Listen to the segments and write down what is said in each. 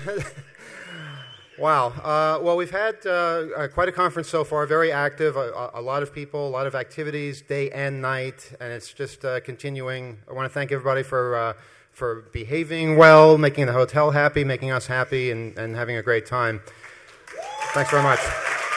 Wow. Well, we've had quite a conference so far, very active, a lot of people, a lot of activities, day and night, and it's just continuing. I want to thank everybody for behaving well, making the hotel happy, making us happy, and having a great time. Thanks very much.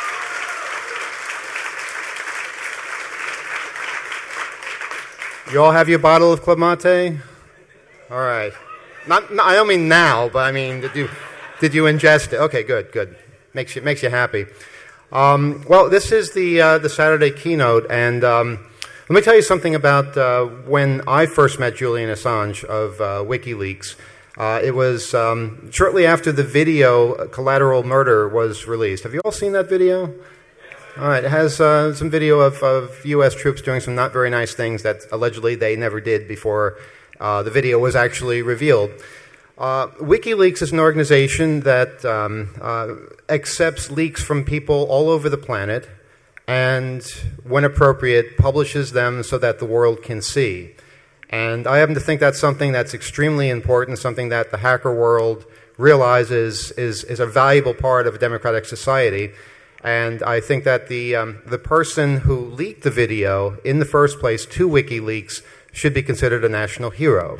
You all have your bottle of Club Mate? All right. I don't mean now, but I mean, did you ingest it? Okay, good. Makes you happy. Well, this is the Saturday keynote, and let me tell you something about when I first met Julian Assange of WikiLeaks. It was shortly after the video Collateral Murder was released. Have you all seen that video? All right, it has some video of U.S. troops doing some not very nice things that allegedly they never did before the video was actually revealed. WikiLeaks is an organization that accepts leaks from people all over the planet and, when appropriate, publishes them so that the world can see. And I happen to think that's something that's extremely important, something that the hacker world realizes is a valuable part of a democratic society. And I think that the person who leaked the video in the first place to WikiLeaks should be considered a national hero.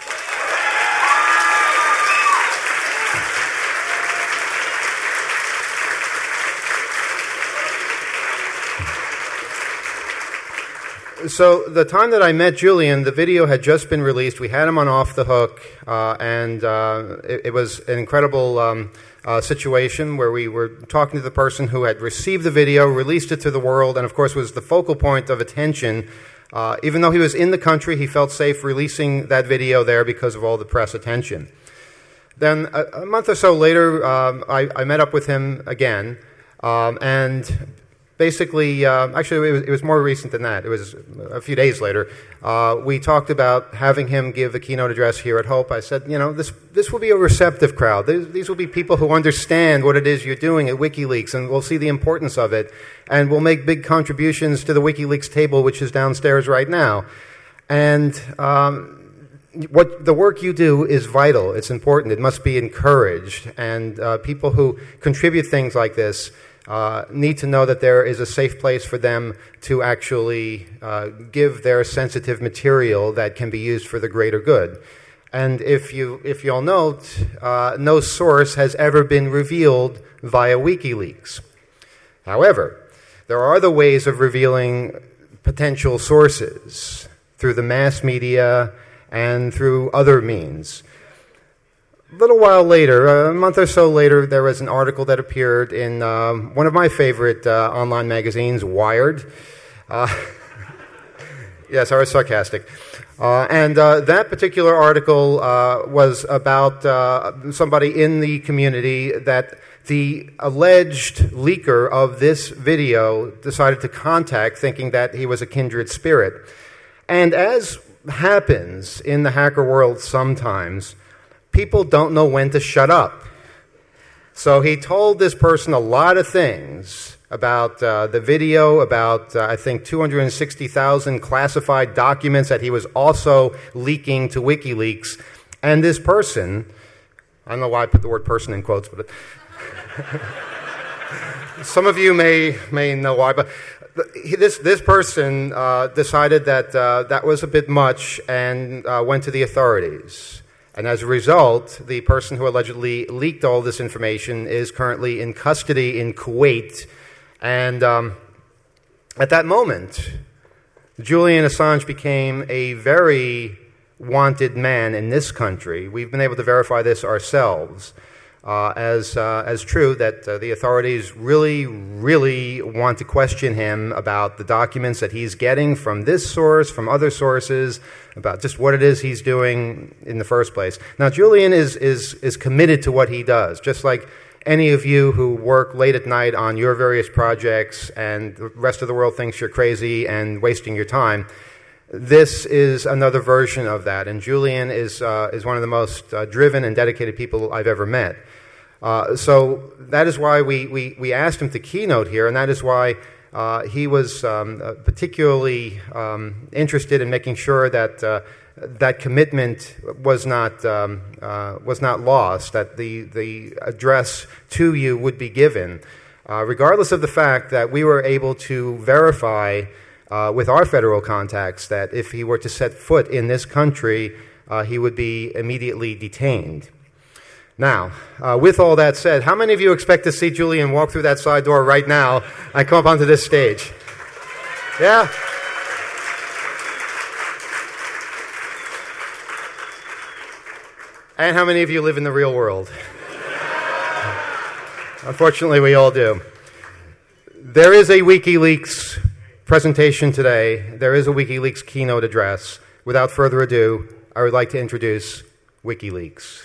So the time that I met Julian, the video had just been released. We had him on Off the Hook, and it was an incredible situation where we were talking to the person who had received the video, released it to the world, and of course was the focal point of attention. Even though he was in the country, he felt safe releasing that video there because of all the press attention. Then a month or so later, I met up with him again, and basically, actually, it was more recent than that. It was a few days later. We talked about having him give a keynote address here at Hope. I said, this will be a receptive crowd. These will be people who understand what it is you're doing at WikiLeaks, and will see the importance of it, and will make big contributions to the WikiLeaks table, which is downstairs right now. And what the work you do is vital. It's important. It must be encouraged. And people who contribute things like this need to know that there is a safe place for them to actually give their sensitive material that can be used for the greater good. And if you'll note, no source has ever been revealed via WikiLeaks. However, there are other ways of revealing potential sources through the mass media and through other means. A little while later, a month or so later, there was an article that appeared in one of my favorite online magazines, Wired. Yes, I was sarcastic. And that particular article was about somebody in the community that the alleged leaker of this video decided to contact, thinking that he was a kindred spirit. And as happens in the hacker world sometimes, people don't know when to shut up. So he told this person a lot of things about the video, about, I think, 260,000 classified documents that he was also leaking to WikiLeaks. And this person, I don't know why I put the word person in quotes, but some of you may know why, but this person decided that that was a bit much and went to the authorities. And as a result, the person who allegedly leaked all this information is currently in custody in Kuwait. And at that moment, Julian Assange became a very wanted man in this country. We've been able to verify this ourselves as true, that the authorities really, really want to question him about the documents that he's getting from this source, from other sources, about just what it is he's doing in the first place. Now, Julian is committed to what he does, just like any of you who work late at night on your various projects and the rest of the world thinks you're crazy and wasting your time. This is another version of that, and Julian is one of the most driven and dedicated people I've ever met. So that is why we asked him to keynote here, and that is why he was particularly interested in making sure that that commitment was not lost, that the address to you would be given, regardless of the fact that we were able to verify with our federal contacts that if he were to set foot in this country, he would be immediately detained. Now, with all that said, how many of you expect to see Julian walk through that side door right now and come up onto this stage? Yeah? And how many of you live in the real world? Unfortunately, we all do. There is a WikiLeaks presentation today. There is a WikiLeaks keynote address. Without further ado, I would like to introduce WikiLeaks.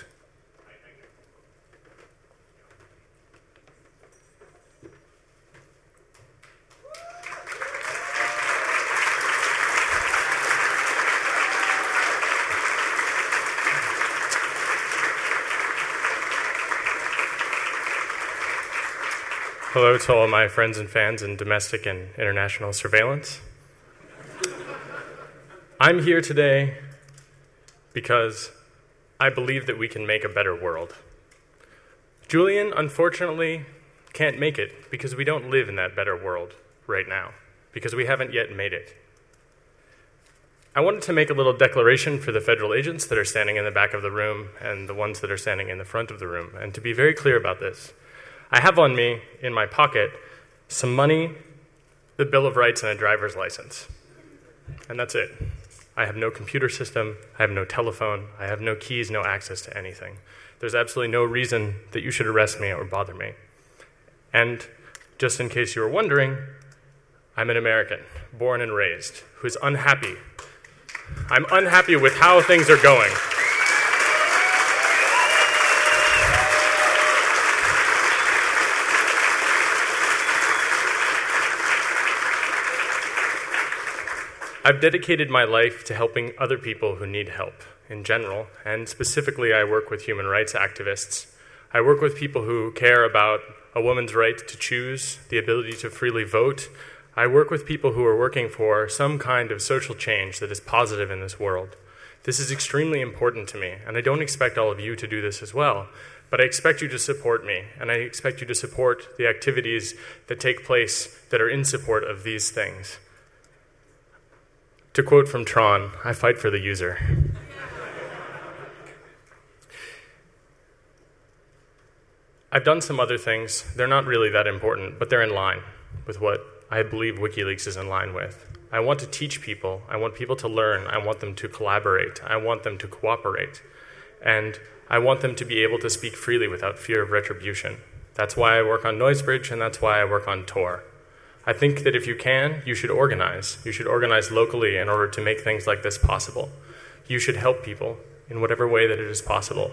Hello to all my friends and fans in domestic and international surveillance. I'm here today because I believe that we can make a better world. Julian, unfortunately, can't make it because we don't live in that better world right now, because we haven't yet made it. I wanted to make a little declaration for the federal agents that are standing in the back of the room and the ones that are standing in the front of the room, and to be very clear about this. I have on me, in my pocket, some money, the Bill of Rights, and a driver's license. And that's it. I have no computer system, I have no telephone, I have no keys, no access to anything. There's absolutely no reason that you should arrest me or bother me. And just in case you were wondering, I'm an American, born and raised, who's unhappy. I'm unhappy with how things are going. I've dedicated my life to helping other people who need help in general, and specifically I work with human rights activists. I work with people who care about a woman's right to choose, the ability to freely vote. I work with people who are working for some kind of social change that is positive in this world. This is extremely important to me, and I don't expect all of you to do this as well, but I expect you to support me, and I expect you to support the activities that take place that are in support of these things. To quote from Tron, I fight for the user. I've done some other things. They're not really that important, but they're in line with what I believe WikiLeaks is in line with. I want to teach people. I want people to learn. I want them to collaborate. I want them to cooperate. And I want them to be able to speak freely without fear of retribution. That's why I work on Noisebridge, and that's why I work on Tor. I think that if you can, you should organize. You should organize locally in order to make things like this possible. You should help people in whatever way that it is possible.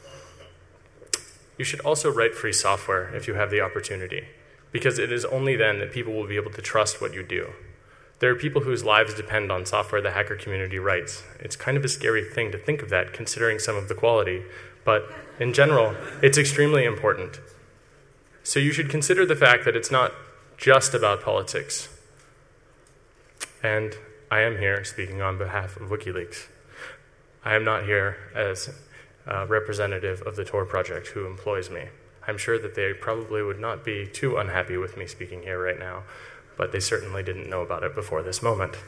You should also write free software if you have the opportunity, because it is only then that people will be able to trust what you do. There are people whose lives depend on software the hacker community writes. It's kind of a scary thing to think of that, considering some of the quality, but in general, it's extremely important. So you should consider the fact that it's not just about politics. And I am here speaking on behalf of WikiLeaks. I am not here as a representative of the Tor project who employs me. I'm sure that they probably would not be too unhappy with me speaking here right now, but they certainly didn't know about it before this moment.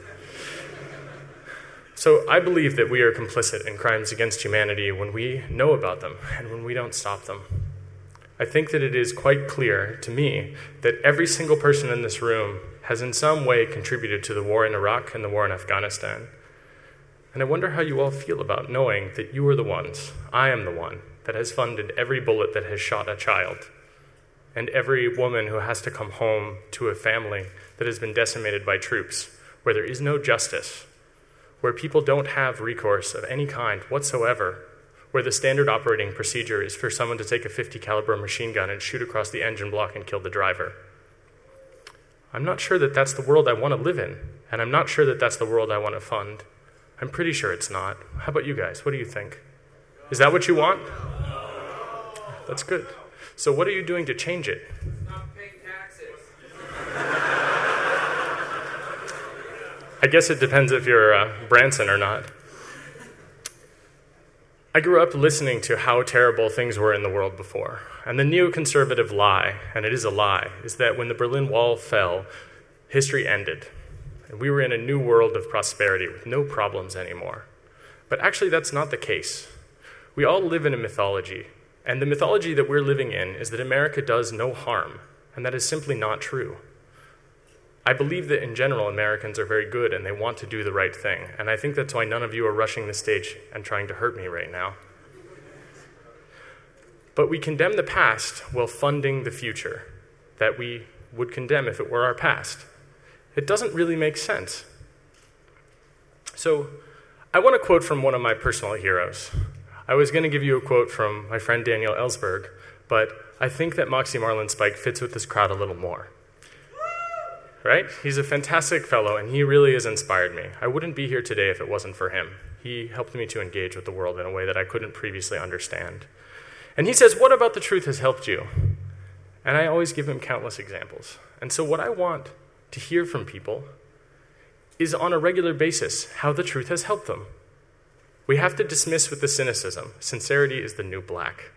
So I believe that we are complicit in crimes against humanity when we know about them and when we don't stop them. I think that it is quite clear to me that every single person in this room has in some way contributed to the war in Iraq and the war in Afghanistan. And I wonder how you all feel about knowing that you are the ones, I am the one, that has funded every bullet that has shot a child, and every woman who has to come home to a family that has been decimated by troops, where there is no justice, where people don't have recourse of any kind whatsoever, where the standard operating procedure is for someone to take a .50 caliber machine gun and shoot across the engine block and kill the driver. I'm not sure that that's the world I want to live in, and I'm not sure that that's the world I want to fund. I'm pretty sure it's not. How about you guys? What do you think? Is that what you want? That's good. So what are you doing to change it? Not paying taxes. I guess it depends if you're Branson or not. I grew up listening to how terrible things were in the world before. And the neoconservative lie, and it is a lie, is that when the Berlin Wall fell, history ended. And we were in a new world of prosperity with no problems anymore. But actually, that's not the case. We all live in a mythology. And the mythology that we're living in is that America does no harm. And that is simply not true. I believe that in general, Americans are very good and they want to do the right thing. And I think that's why none of you are rushing the stage and trying to hurt me right now. But we condemn the past while funding the future that we would condemn if it were our past. It doesn't really make sense. So I want to quote from one of my personal heroes. I was going to give you a quote from my friend Daniel Ellsberg, but I think that Moxie Marlinspike fits with this crowd a little more. Right? He's a fantastic fellow, and he really has inspired me. I wouldn't be here today if it wasn't for him. He helped me to engage with the world in a way that I couldn't previously understand. And he says, what about the truth has helped you? And I always give him countless examples. And so what I want to hear from people is on a regular basis how the truth has helped them. We have to dismiss with the cynicism. Sincerity is the new black.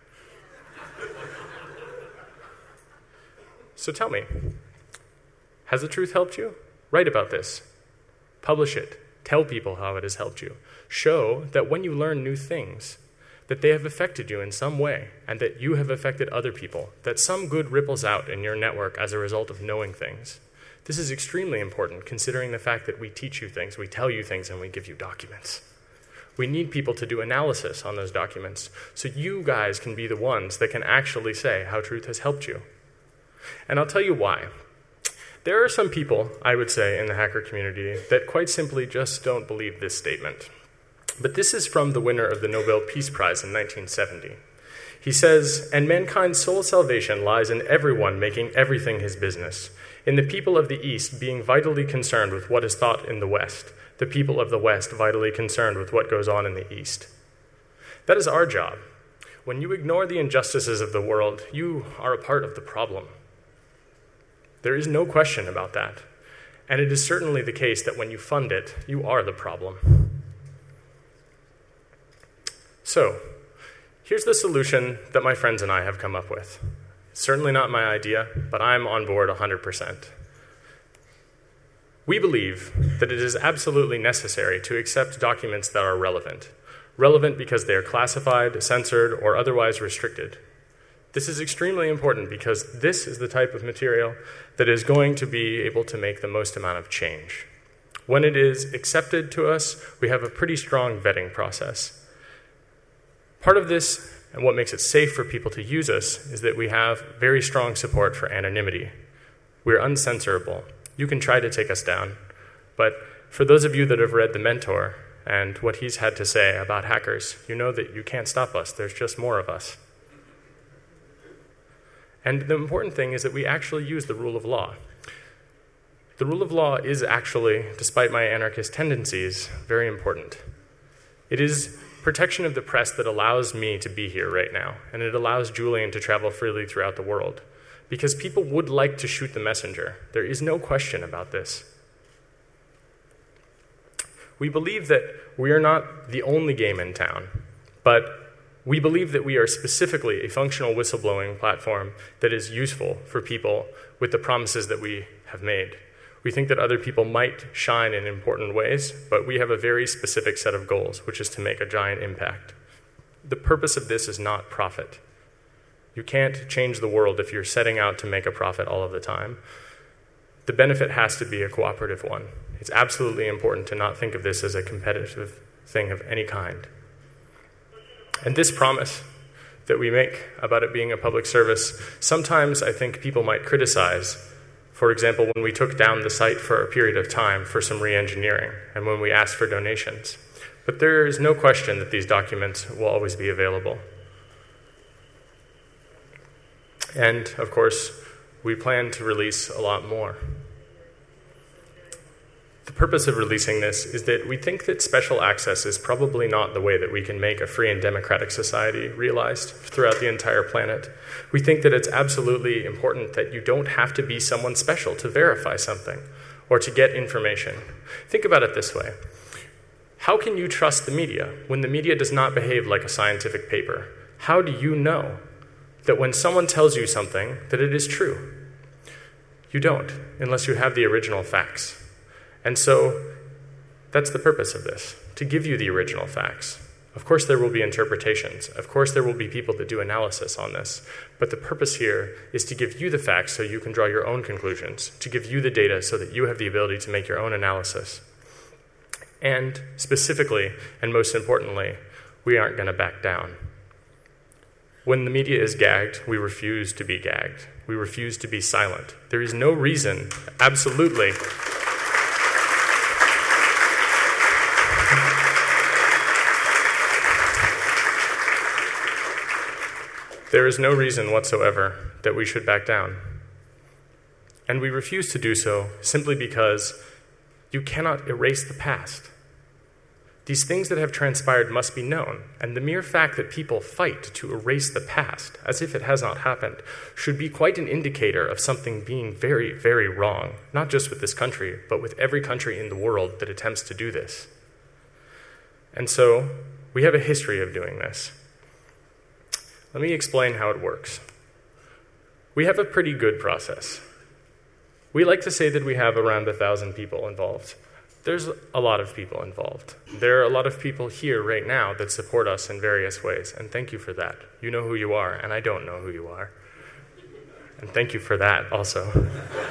So tell me, has the truth helped you? Write about this. Publish it. Tell people how it has helped you. Show that when you learn new things, that they have affected you in some way, and that you have affected other people, that some good ripples out in your network as a result of knowing things. This is extremely important, considering the fact that we teach you things, we tell you things, and we give you documents. We need people to do analysis on those documents, so you guys can be the ones that can actually say how truth has helped you. And I'll tell you why. There are some people, I would say, in the hacker community that quite simply just don't believe this statement. But this is from the winner of the Nobel Peace Prize in 1970. He says, "And mankind's sole salvation lies in everyone making everything his business, in the people of the East being vitally concerned with what is thought in the West, the people of the West vitally concerned with what goes on in the East." That is our job. When you ignore the injustices of the world, you are a part of the problem. There is no question about that. And it is certainly the case that when you fund it, you are the problem. So, here's the solution that my friends and I have come up with. It's certainly not my idea, but I'm on board 100%. We believe that it is absolutely necessary to accept documents that are relevant. Relevant because they are classified, censored, or otherwise restricted. This is extremely important because this is the type of material that is going to be able to make the most amount of change. When it is accepted to us, we have a pretty strong vetting process. Part of this, and what makes it safe for people to use us, is that we have very strong support for anonymity. We're uncensorable. You can try to take us down, but for those of you that have read The Mentor and what he's had to say about hackers, you know that you can't stop us. There's just more of us. And the important thing is that we actually use the rule of law. The rule of law is actually, despite my anarchist tendencies, very important. It is protection of the press that allows me to be here right now, and it allows Julian to travel freely throughout the world, because people would like to shoot the messenger. There is no question about this. We believe that we are not the only game in town, but we believe that we are specifically a functional whistleblowing platform that is useful for people with the promises that we have made. We think that other people might shine in important ways, but we have a very specific set of goals, which is to make a giant impact. The purpose of this is not profit. You can't change the world if you're setting out to make a profit all of the time. The benefit has to be a cooperative one. It's absolutely important to not think of this as a competitive thing of any kind. And this promise that we make about it being a public service, sometimes I think people might criticize. For example, when we took down the site for a period of time for some re-engineering and when we asked for donations. But there is no question that these documents will always be available. And, of course, we plan to release a lot more. The purpose of releasing this is that we think that special access is probably not the way that we can make a free and democratic society realized throughout the entire planet. We think that it's absolutely important that you don't have to be someone special to verify something or to get information. Think about it this way. How can you trust the media when the media does not behave like a scientific paper? How do you know that when someone tells you something, that it is true? You don't, unless you have the original facts. And so that's the purpose of this, to give you the original facts. Of course there will be interpretations. Of course there will be people that do analysis on this. But the purpose here is to give you the facts so you can draw your own conclusions, to give you the data so that you have the ability to make your own analysis. And specifically, and most importantly, we aren't going to back down. When the media is gagged, we refuse to be gagged. We refuse to be silent. There is no reason, absolutely. There is no reason whatsoever that we should back down. And we refuse to do so simply because you cannot erase the past. These things that have transpired must be known, and the mere fact that people fight to erase the past, as if it has not happened, should be quite an indicator of something being very, very wrong, not just with this country, but with every country in the world that attempts to do this. And so, we have a history of doing this. Let me explain how it works. We have a pretty good process. We like to say that we have around 1,000 people involved. There's a lot of people involved. There are a lot of people here right now that support us in various ways, and thank you for that. You know who you are, and I don't know who you are. And thank you for that also.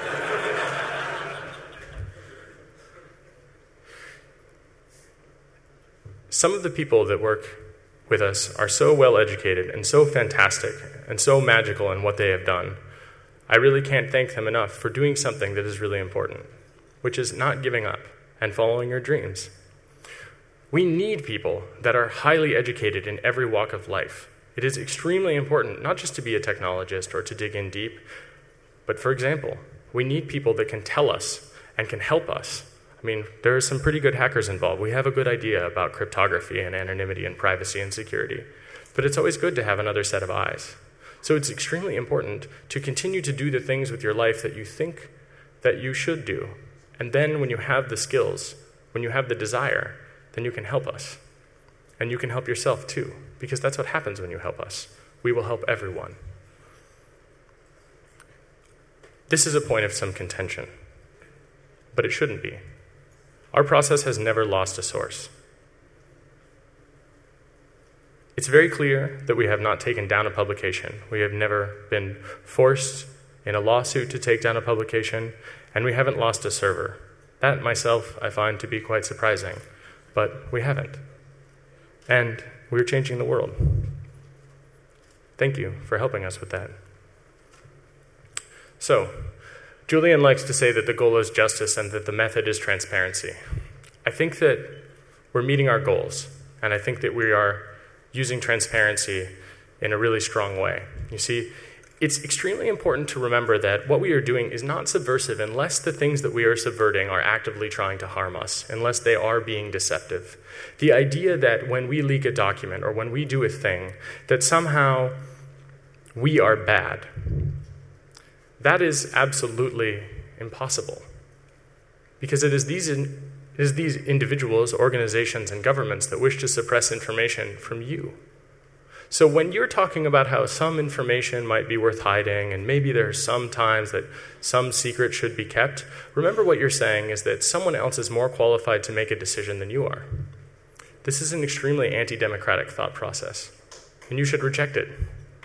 Some of the people that work with us are so well educated and so fantastic and so magical in what they have done. I really can't thank them enough for doing something that is really important, which is not giving up and following your dreams. We need people that are highly educated in every walk of life. It is extremely important not just to be a technologist or to dig in deep, but for example, we need people that can tell us and can help us. I mean, there are some pretty good hackers involved. We have a good idea about cryptography and anonymity and privacy and security. But it's always good to have another set of eyes. So it's extremely important to continue to do the things with your life that you think that you should do. And then when you have the skills, when you have the desire, then you can help us. And you can help yourself too, because that's what happens when you help us. We will help everyone. This is a point of some contention, but it shouldn't be. Our process has never lost a source. It's very clear that we have not taken down a publication. We have never been forced in a lawsuit to take down a publication, and we haven't lost a server. That, myself, I find to be quite surprising, but we haven't. And we're changing the world. Thank you for helping us with that. So, Julian likes to say that the goal is justice and that the method is transparency. I think that we're meeting our goals, and I think that we are using transparency in a really strong way. You see, it's extremely important to remember that what we are doing is not subversive unless the things that we are subverting are actively trying to harm us, unless they are being deceptive. The idea that when we leak a document or when we do a thing, that somehow we are bad, that is absolutely impossible. Because it is these individuals, organizations, and governments that wish to suppress information from you. So when you're talking about how some information might be worth hiding, and maybe there are some times that some secret should be kept, remember what you're saying is that someone else is more qualified to make a decision than you are. This is an extremely anti-democratic thought process, and you should reject it.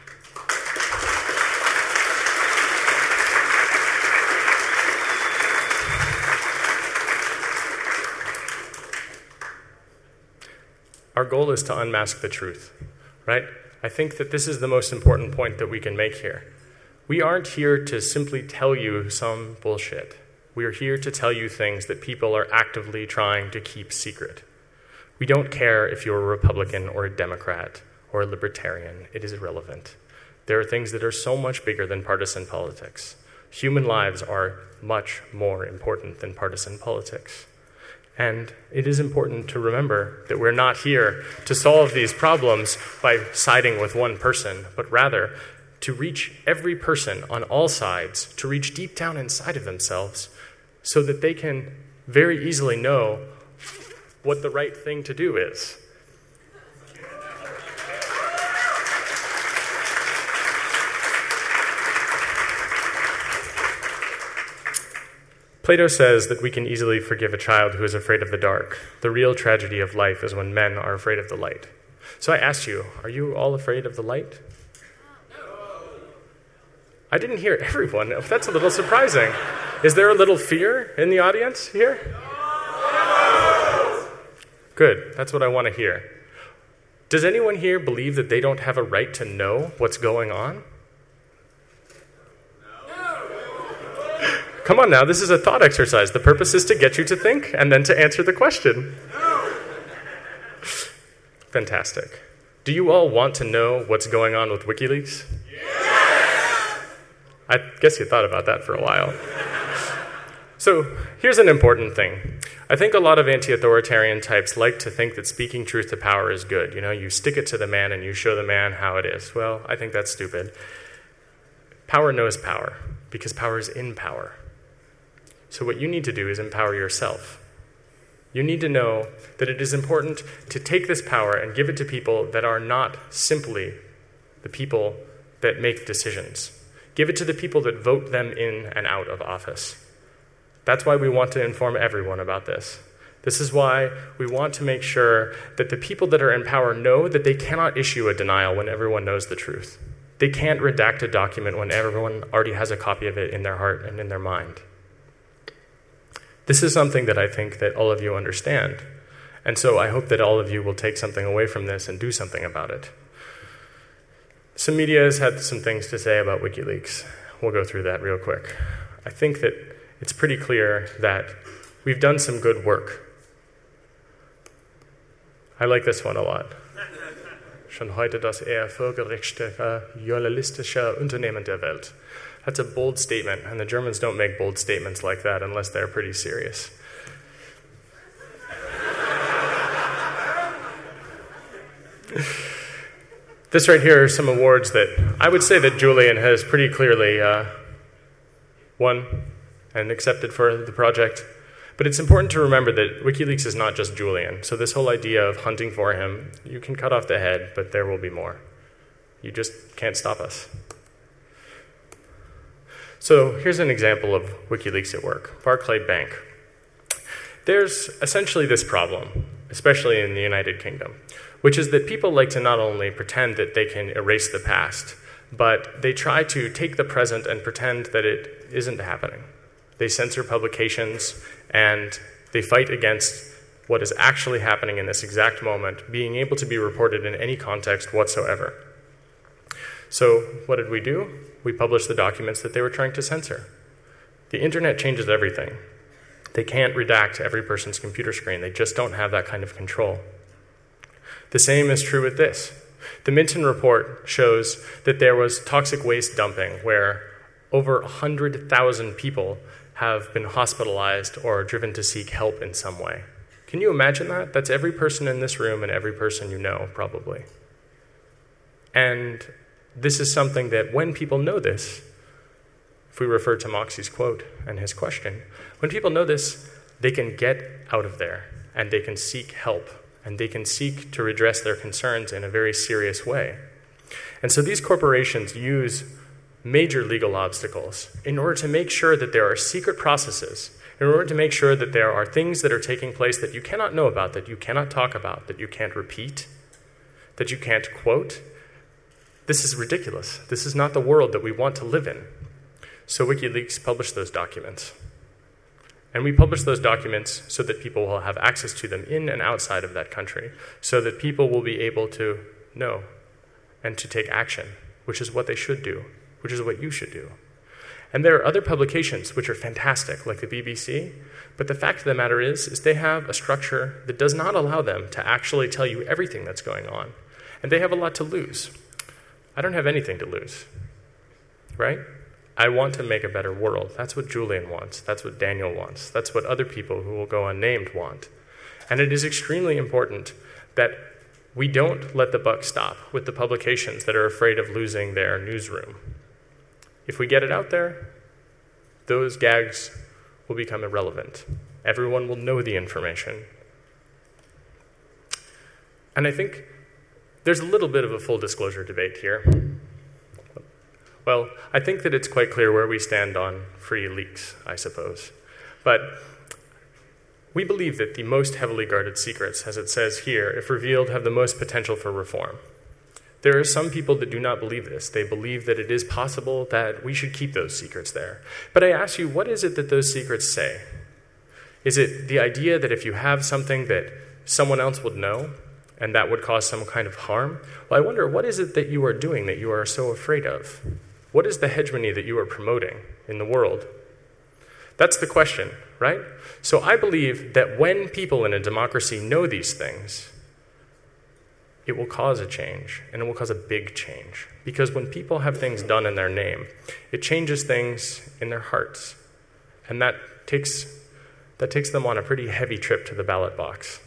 Our goal is to unmask the truth, right? I think that this is the most important point that we can make here. We aren't here to simply tell you some bullshit. We are here to tell you things that people are actively trying to keep secret. We don't care if you're a Republican or a Democrat or a Libertarian. It is irrelevant. There are things that are so much bigger than partisan politics. Human lives are much more important than partisan politics. And it is important to remember that we're not here to solve these problems by siding with one person, but rather to reach every person on all sides, to reach deep down inside of themselves so that they can very easily know what the right thing to do is. Plato says that we can easily forgive a child who is afraid of the dark. The real tragedy of life is when men are afraid of the light. So I asked you, are you all afraid of the light? I didn't hear everyone. That's a little surprising. Is there a little fear in the audience here? Good. That's what I want to hear. Does anyone here believe that they don't have a right to know what's going on? Come on now, this is a thought exercise. The purpose is to get you to think and then to answer the question. Fantastic. Do you all want to know what's going on with WikiLeaks? Yes! I guess you thought about that for a while. So here's an important thing. I think a lot of anti-authoritarian types like to think that speaking truth to power is good. You know, you stick it to the man and you show the man how it is. Well, I think that's stupid. Power knows power because power is in power. So what you need to do is empower yourself. You need to know that it is important to take this power and give it to people that are not simply the people that make decisions. Give it to the people that vote them in and out of office. That's why we want to inform everyone about this. This is why we want to make sure that the people that are in power know that they cannot issue a denial when everyone knows the truth. They can't redact a document when everyone already has a copy of it in their heart and in their mind. This is something that I think that all of you understand. And so I hope that all of you will take something away from this and do something about it. Some media has had some things to say about WikiLeaks. We'll go through that real quick. I think that it's pretty clear that we've done some good work. I like this one a lot. Schon heute das erfolgreichste journalistische Unternehmen der Welt. That's a bold statement, and the Germans don't make bold statements like that unless they're pretty serious. This right here are some awards that I would say that Julian has pretty clearly won and accepted for the project. But it's important to remember that WikiLeaks is not just Julian. So this whole idea of hunting for him, you can cut off the head, but there will be more. You just can't stop us. So here's an example of WikiLeaks at work. Barclay Bank. There's essentially this problem, especially in the United Kingdom, which is that people like to not only pretend that they can erase the past, but they try to take the present and pretend that it isn't happening. They censor publications, and they fight against what is actually happening in this exact moment, being able to be reported in any context whatsoever. So what did we do? We published the documents that they were trying to censor. The internet changes everything. They can't redact every person's computer screen. They just don't have that kind of control. The same is true with this. The Minton report shows that there was toxic waste dumping where over 100,000 people have been hospitalized or driven to seek help in some way. Can you imagine that? That's every person in this room and every person you know, probably. And this is something that when people know this, if we refer to Moxie's quote and his question, when people know this, they can get out of there and they can seek help and they can seek to redress their concerns in a very serious way. And so these corporations use major legal obstacles in order to make sure that there are secret processes, in order to make sure that there are things that are taking place that you cannot know about, that you cannot talk about, that you can't repeat, that you can't quote. This is ridiculous. This is not the world that we want to live in. So WikiLeaks published those documents. And we publish those documents so that people will have access to them in and outside of that country, so that people will be able to know and to take action, which is what they should do, which is what you should do. And there are other publications which are fantastic, like the BBC, but the fact of the matter is they have a structure that does not allow them to actually tell you everything that's going on. And they have a lot to lose. I don't have anything to lose, right? I want to make a better world. That's what Julian wants. That's what Daniel wants. That's what other people who will go unnamed want. And it is extremely important that we don't let the buck stop with the publications that are afraid of losing their newsroom. If we get it out there, those gags will become irrelevant. Everyone will know the information. And I think there's a little bit of a full disclosure debate here. Well, I think that it's quite clear where we stand on free leaks, I suppose. But we believe that the most heavily guarded secrets, as it says here, if revealed, have the most potential for reform. There are some people that do not believe this. They believe that it is possible that we should keep those secrets there. But I ask you, what is it that those secrets say? Is it the idea that if you have something that someone else would know, and that would cause some kind of harm? Well, I wonder, what is it that you are doing that you are so afraid of? What is the hegemony that you are promoting in the world? That's the question, right? So I believe that when people in a democracy know these things, it will cause a change, and it will cause a big change. Because when people have things done in their name, it changes things in their hearts. And that takes them on a pretty heavy trip to the ballot box.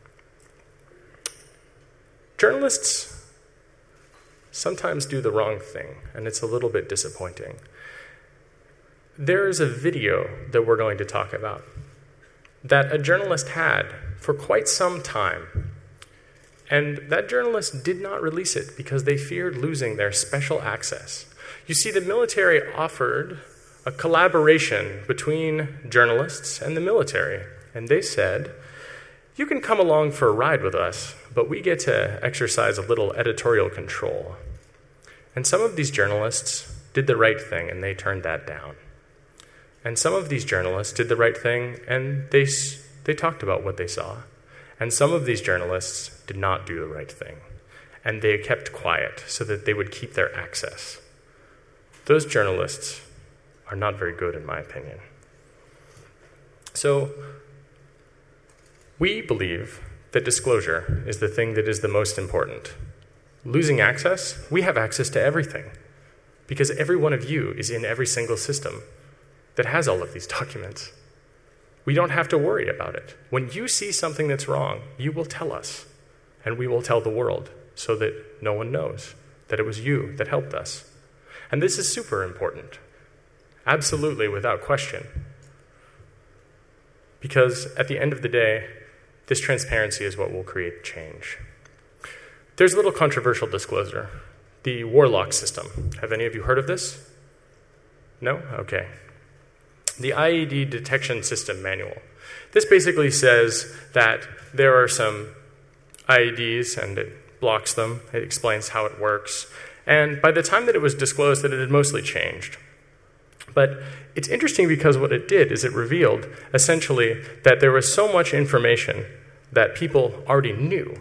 Journalists sometimes do the wrong thing, and it's a little bit disappointing. There is a video that we're going to talk about that a journalist had for quite some time. And that journalist did not release it because they feared losing their special access. You see, the military offered a collaboration between journalists and the military. And they said, you can come along for a ride with us, but we get to exercise a little editorial control. And some of these journalists did the right thing, and they turned that down. And some of these journalists did the right thing, and they talked about what they saw. And some of these journalists did not do the right thing, and they kept quiet so that they would keep their access. Those journalists are not very good, in my opinion. So we believe that disclosure is the thing that is the most important. Losing access, we have access to everything, because every one of you is in every single system that has all of these documents. We don't have to worry about it. When you see something that's wrong, you will tell us, and we will tell the world so that no one knows that it was you that helped us. And this is super important, absolutely without question, because at the end of the day, this transparency is what will create change. There's a little controversial disclosure. The Warlock system. Have any of you heard of this? No? Okay. The IED Detection System Manual. This basically says that there are some IEDs, and it blocks them. It explains how it works. And by the time that it was disclosed, that it had mostly changed. But it's interesting because what it did is it revealed, essentially, that there was so much information that people already knew,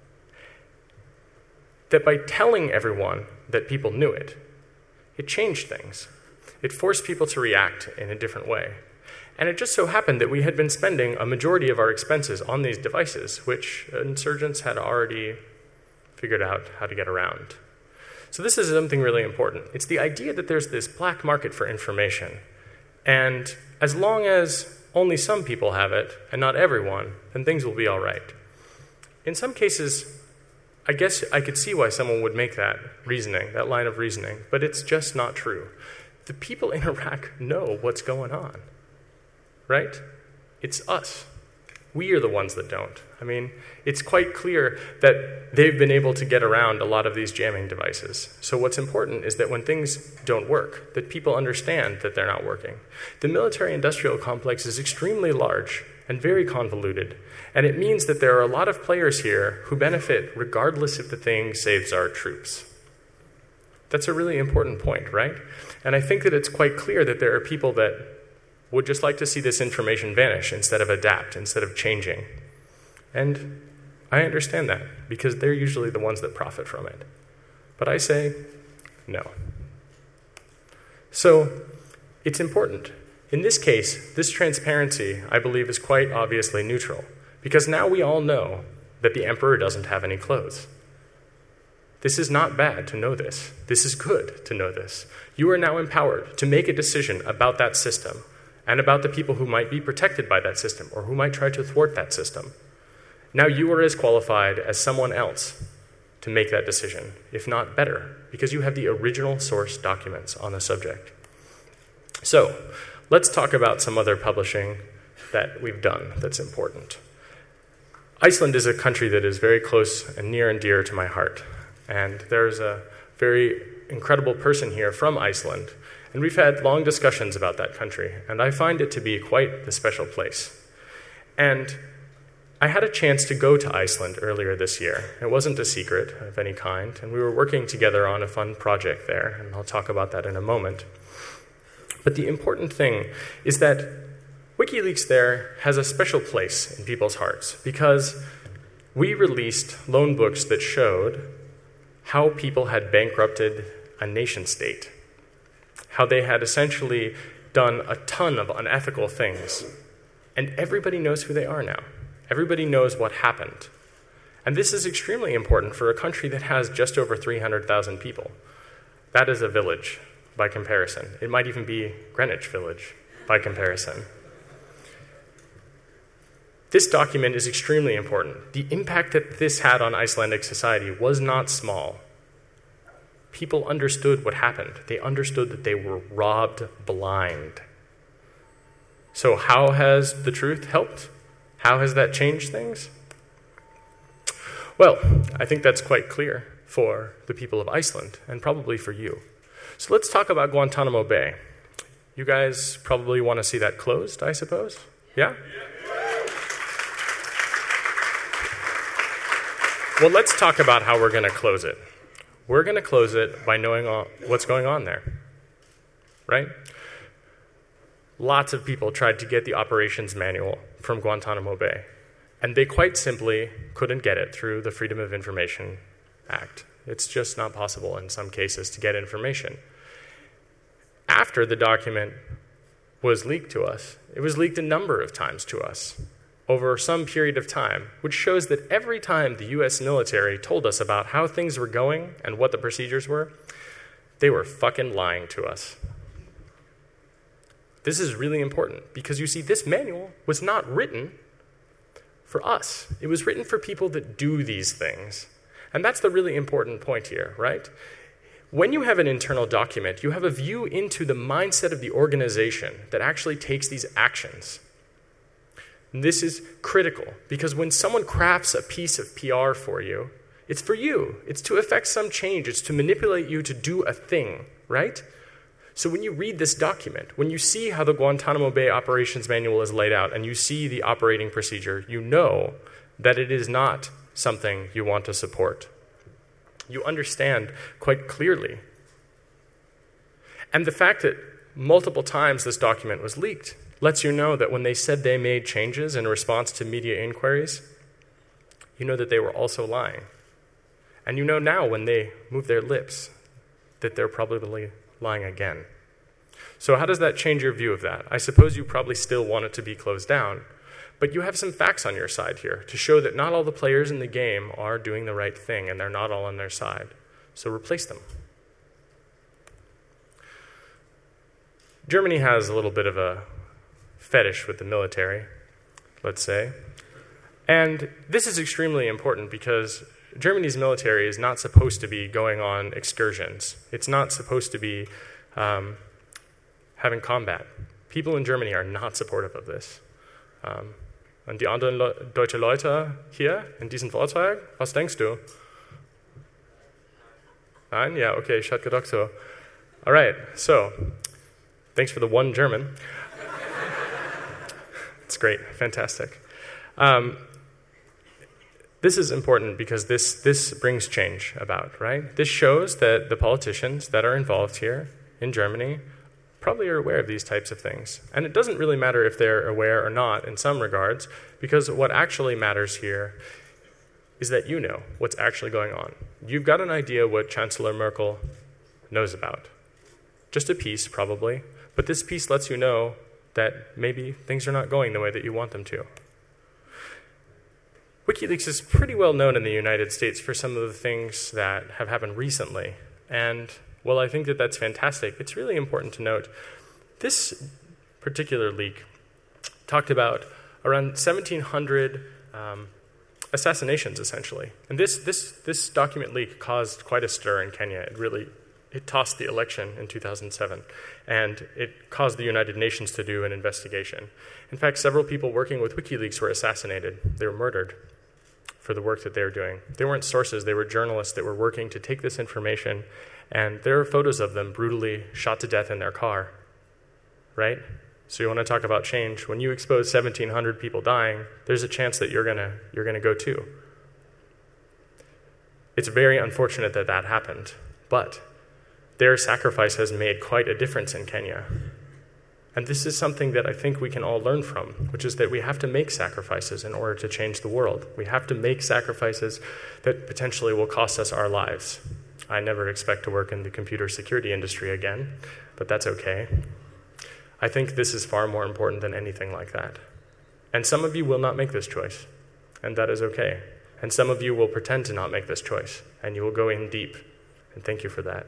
that by telling everyone that people knew it, it changed things. It forced people to react in a different way. And it just so happened that we had been spending a majority of our expenses on these devices, which insurgents had already figured out how to get around. So this is something really important. It's the idea that there's this black market for information. And as long as only some people have it, and not everyone, then things will be all right. In some cases, I guess I could see why someone would make that reasoning, that line of reasoning, but it's just not true. The people in Iraq know what's going on, right? It's us. We are the ones that don't. I mean, it's quite clear that they've been able to get around a lot of these jamming devices. So what's important is that when things don't work, that people understand that they're not working. The military-industrial complex is extremely large and very convoluted, and it means that there are a lot of players here who benefit regardless if the thing saves our troops. That's a really important point, right? And I think that it's quite clear that there are people that would just like to see this information vanish instead of adapt, instead of changing. And I understand that, because they're usually the ones that profit from it. But I say, no. So, it's important. In this case, this transparency, I believe, is quite obviously neutral, because now we all know that the emperor doesn't have any clothes. This is not bad to know this. This is good to know this. You are now empowered to make a decision about that system and about the people who might be protected by that system or who might try to thwart that system. Now you are as qualified as someone else to make that decision, if not better, because you have the original source documents on the subject. So, let's talk about some other publishing that we've done that's important. Iceland is a country that is very close and near and dear to my heart. And there's a very incredible person here from Iceland. And we've had long discussions about that country. And I find it to be quite the special place. And I had a chance to go to Iceland earlier this year. It wasn't a secret of any kind. And we were working together on a fun project there. And I'll talk about that in a moment. But the important thing is that WikiLeaks there has a special place in people's hearts because we released loan books that showed how people had bankrupted a nation state, how they had essentially done a ton of unethical things. And everybody knows who they are now. Everybody knows what happened. And this is extremely important for a country that has just over 300,000 people. That is a village by comparison. It might even be Greenwich Village by comparison. This document is extremely important. The impact that this had on Icelandic society was not small. People understood what happened. They understood that they were robbed blind. So how has the truth helped? How has that changed things? Well, I think that's quite clear for the people of Iceland, and probably for you. So let's talk about Guantanamo Bay. You guys probably want to see that closed, I suppose? Yeah? Well, let's talk about how we're going to close it. We're going to close it by knowing what's going on there, right? Lots of people tried to get the operations manual from Guantanamo Bay, and they quite simply couldn't get it through the Freedom of Information Act. It's just not possible in some cases to get information. After the document was leaked to us, it was leaked a number of times to us over some period of time, which shows that every time the US military told us about how things were going and what the procedures were, they were fucking lying to us. This is really important because you see, this manual was not written for us. It was written for people that do these things. And that's the really important point here, right? When you have an internal document, you have a view into the mindset of the organization that actually takes these actions. And this is critical because when someone crafts a piece of PR for you, it's for you. It's to effect some change. It's to manipulate you to do a thing, right? So when you read this document, when you see how the Guantanamo Bay Operations Manual is laid out and you see the operating procedure, you know that it is not something you want to support. You understand quite clearly. And the fact that multiple times this document was leaked lets you know that when they said they made changes in response to media inquiries, you know that they were also lying. And you know now when they move their lips that they're probably lying again. So how does that change your view of that? I suppose you probably still want it to be closed down, but you have some facts on your side here to show that not all the players in the game are doing the right thing and they're not all on their side. So replace them. Germany has a little bit of a fetish with the military, let's say. And this is extremely important because Germany's military is not supposed to be going on excursions. It's not supposed to be having combat. People in Germany are not supportive of this. Und die anderen deutsche Leute hier in diesem Vortrag, was denkst du? Nein? Yeah, okay, ich hatte gedacht so. All right, so thanks for the one German. It's great, fantastic. This is important because this brings change about, right? This shows that the politicians that are involved here in Germany probably are aware of these types of things. And it doesn't really matter if they're aware or not in some regards, because what actually matters here is that you know what's actually going on. You've got an idea what Chancellor Merkel knows about. Just a piece, probably, but this piece lets you know that maybe things are not going the way that you want them to. WikiLeaks is pretty well known in the United States for some of the things that have happened recently. And while I think that that's fantastic, it's really important to note this particular leak talked about around 1,700 assassinations, essentially. And this document leak caused quite a stir in Kenya. It tossed the election in 2007, and it caused the United Nations to do an investigation. In fact, several people working with WikiLeaks were assassinated. They were murdered. for the work that they were doing. They weren't sources, they were journalists that were working to take this information, and there are photos of them brutally shot to death in their car, right? So you want to talk about change. When you expose 1,700 people dying, there's a chance that you're gonna go too. It's very unfortunate that that happened, but their sacrifice has made quite a difference in Kenya. And this is something that I think we can all learn from, which is that we have to make sacrifices in order to change the world. We have to make sacrifices that potentially will cost us our lives. I never expect to work in the computer security industry again, but that's okay. I think this is far more important than anything like that. And some of you will not make this choice, and that is okay. And some of you will pretend to not make this choice, and you will go in deep, and thank you for that.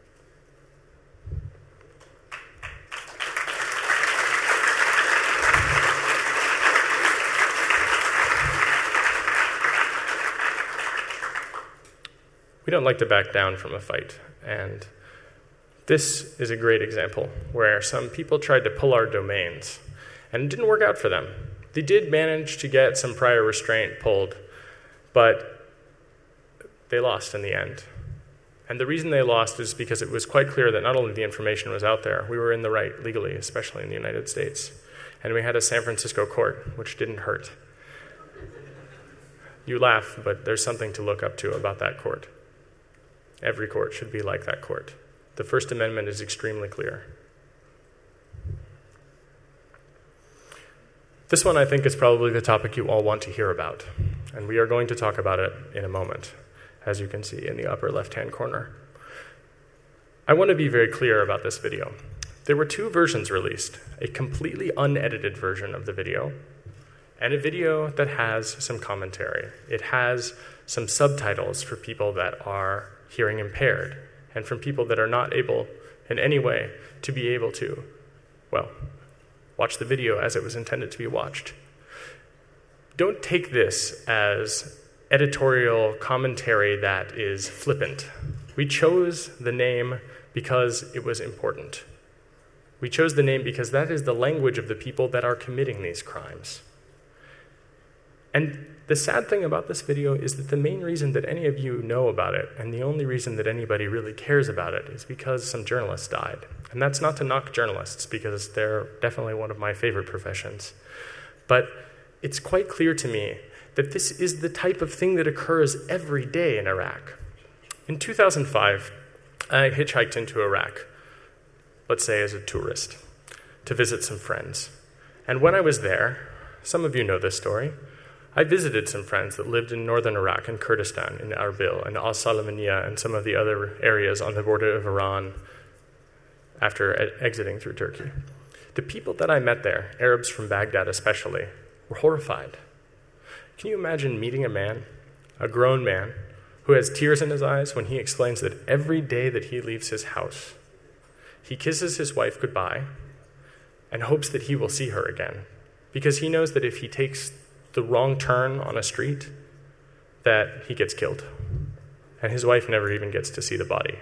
We don't like to back down from a fight, and this is a great example where some people tried to pull our domains, and it didn't work out for them. They did manage to get some prior restraint pulled, but they lost in the end. And the reason they lost is because it was quite clear that not only the information was out there, we were in the right legally, especially in the United States. And we had a San Francisco court, which didn't hurt. You laugh, but there's something to look up to about that court. Every court should be like that court. The First Amendment is extremely clear. This one, I think, is probably the topic you all want to hear about, and we are going to talk about it in a moment, as you can see in the upper left-hand corner. I want to be very clear about this video. There were two versions released, a completely unedited version of the video, and a video that has some commentary. It has some subtitles for people that are hearing impaired, and from people that are not able in any way to be able to, well, watch the video as it was intended to be watched. Don't take this as editorial commentary that is flippant. We chose the name because it was important. We chose the name because that is the language of the people that are committing these crimes. And the sad thing about this video is that the main reason that any of you know about it, and the only reason that anybody really cares about it, is because some journalists died. And that's not to knock journalists, because they're definitely one of my favorite professions. But it's quite clear to me that this is the type of thing that occurs every day in Iraq. In 2005, I hitchhiked into Iraq, let's say as a tourist, to visit some friends. And when I was there, some of you know this story, I visited some friends that lived in northern Iraq and Kurdistan, in Arbil and Al-Salamaniya and some of the other areas on the border of Iran after exiting through Turkey. The people that I met there, Arabs from Baghdad especially, were horrified. Can you imagine meeting a man, a grown man, who has tears in his eyes when he explains that every day that he leaves his house, he kisses his wife goodbye and hopes that he will see her again, because he knows that if he takes the wrong turn on a street, that he gets killed. And his wife never even gets to see the body.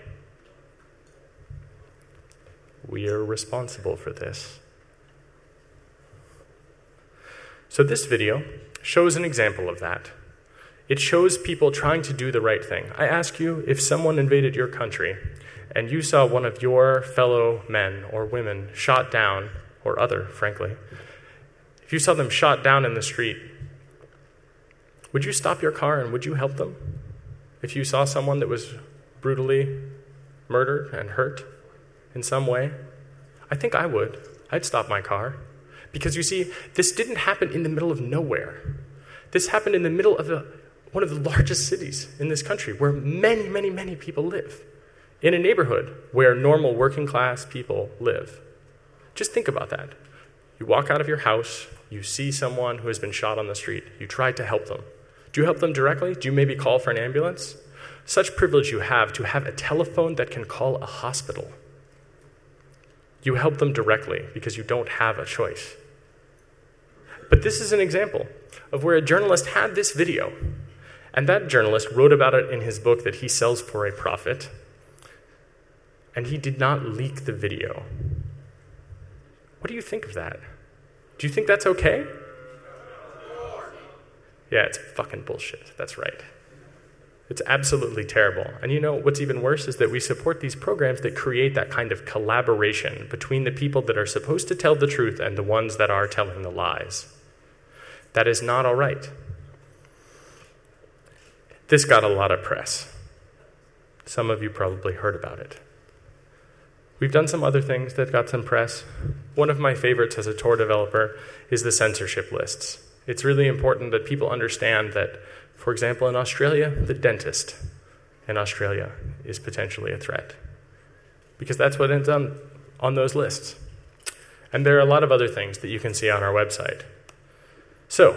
We are responsible for this. So this video shows an example of that. It shows people trying to do the right thing. I ask you, if someone invaded your country and you saw one of your fellow men or women shot down, or other, frankly, if you saw them shot down in the street, would you stop your car and would you help them? If you saw someone that was brutally murdered and hurt in some way, I think I would. I'd stop my car. Because you see, this didn't happen in the middle of nowhere. This happened in the middle of one of the largest cities in this country, where many, many, many people live, in a neighborhood where normal working class people live. Just think about that. You walk out of your house, you see someone who has been shot on the street, you try to help them. Do you help them directly? Do you maybe call for an ambulance? Such privilege you have to have a telephone that can call a hospital. You help them directly because you don't have a choice. But this is an example of where a journalist had this video, and that journalist wrote about it in his book that he sells for a profit, and he did not leak the video. What do you think of that? Do you think that's okay? Yeah, it's fucking bullshit. That's right. It's absolutely terrible. And you know what's even worse is that we support these programs that create that kind of collaboration between the people that are supposed to tell the truth and the ones that are telling the lies. That is not all right. This got a lot of press. Some of you probably heard about it. We've done some other things that got some press. One of my favorites as a Tor developer is the censorship lists. It's really important that people understand that, for example, in Australia, the dentist in Australia is potentially a threat, because that's what ends on those lists. And there are a lot of other things that you can see on our website. So,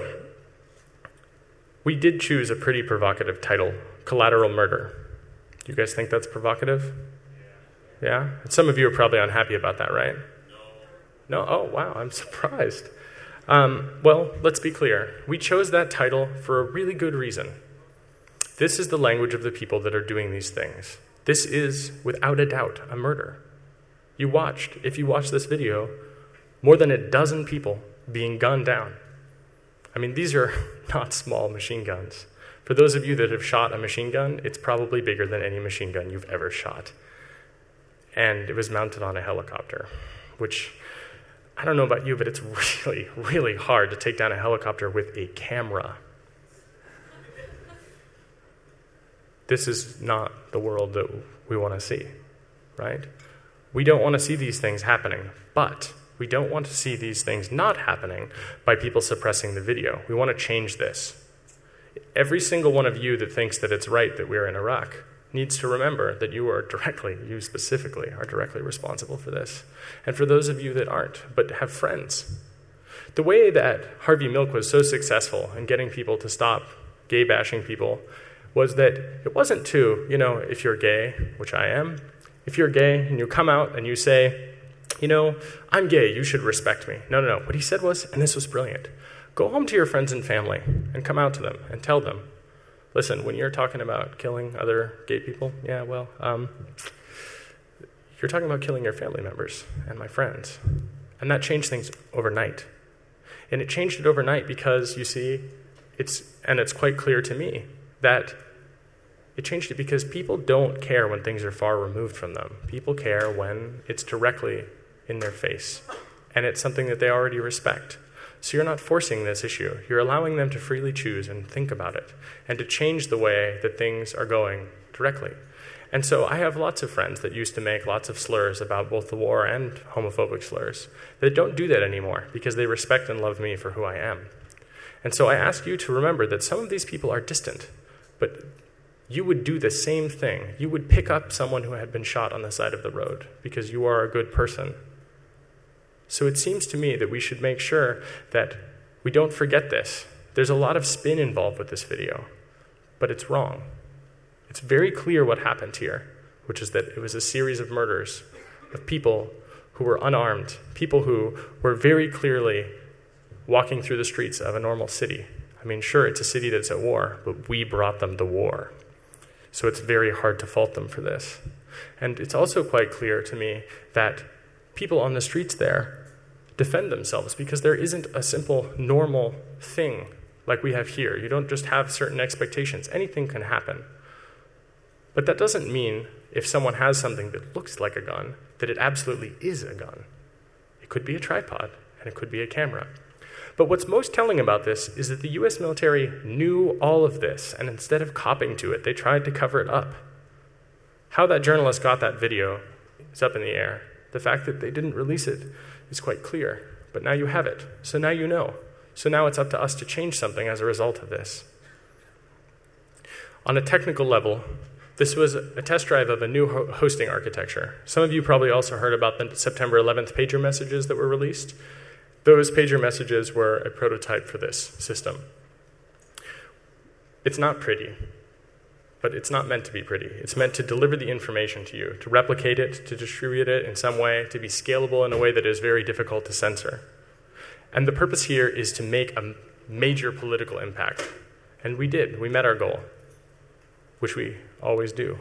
we did choose a pretty provocative title, Collateral Murder. Do you guys think that's provocative? Yeah? And some of you are probably unhappy about that, right? No? Oh, wow, I'm surprised. Well, let's be clear. We chose that title for a really good reason. This is the language of the people that are doing these things. This is, without a doubt, a murder. If you watched this video, more than a dozen people being gunned down. I mean, these are not small machine guns. For those of you that have shot a machine gun, it's probably bigger than any machine gun you've ever shot. And it was mounted on a helicopter, which, I don't know about you, but it's really, really hard to take down a helicopter with a camera. This is not the world that we want to see, right? We don't want to see these things happening, but we don't want to see these things not happening by people suppressing the video. We want to change this. Every single one of you that thinks that it's right that we're in Iraq needs to remember that you specifically, are directly responsible for this. And for those of you that aren't, but have friends, the way that Harvey Milk was so successful in getting people to stop gay bashing people was that it wasn't if you're gay, which I am, if you're gay and you come out and you say, I'm gay, you should respect me. No. What he said was, and this was brilliant, go home to your friends and family and come out to them and tell them, listen, when you're talking about killing other gay people, you're talking about killing your family members and my friends. And that changed things overnight. And it changed it overnight because, you see, it's quite clear to me that it changed it because people don't care when things are far removed from them. People care when it's directly in their face. And it's something that they already respect. So you're not forcing this issue. You're allowing them to freely choose and think about it and to change the way that things are going directly. And so I have lots of friends that used to make lots of slurs about both the war and homophobic slurs that don't do that anymore because they respect and love me for who I am. And so I ask you to remember that some of these people are distant, but you would do the same thing. You would pick up someone who had been shot on the side of the road because you are a good person. So it seems to me that we should make sure that we don't forget this. There's a lot of spin involved with this video, but it's wrong. It's very clear what happened here, which is that it was a series of murders of people who were unarmed, people who were very clearly walking through the streets of a normal city. I mean, sure, it's a city that's at war, but we brought them to war. So it's very hard to fault them for this. And it's also quite clear to me that people on the streets there defend themselves because there isn't a simple, normal thing like we have here. You don't just have certain expectations. Anything can happen. But that doesn't mean if someone has something that looks like a gun, that it absolutely is a gun. It could be a tripod, and it could be a camera. But what's most telling about this is that the U.S. military knew all of this, and instead of copping to it, they tried to cover it up. How that journalist got that video is up in the air. The fact that they didn't release it is quite clear. But now you have it. So now you know. So now it's up to us to change something as a result of this. On a technical level, this was a test drive of a new hosting architecture. Some of you probably also heard about the September 11th pager messages that were released. Those pager messages were a prototype for this system. It's not pretty, but it's not meant to be pretty. It's meant to deliver the information to you, to replicate it, to distribute it in some way, to be scalable in a way that is very difficult to censor. And the purpose here is to make a major political impact. And we did. We met our goal, which we always do.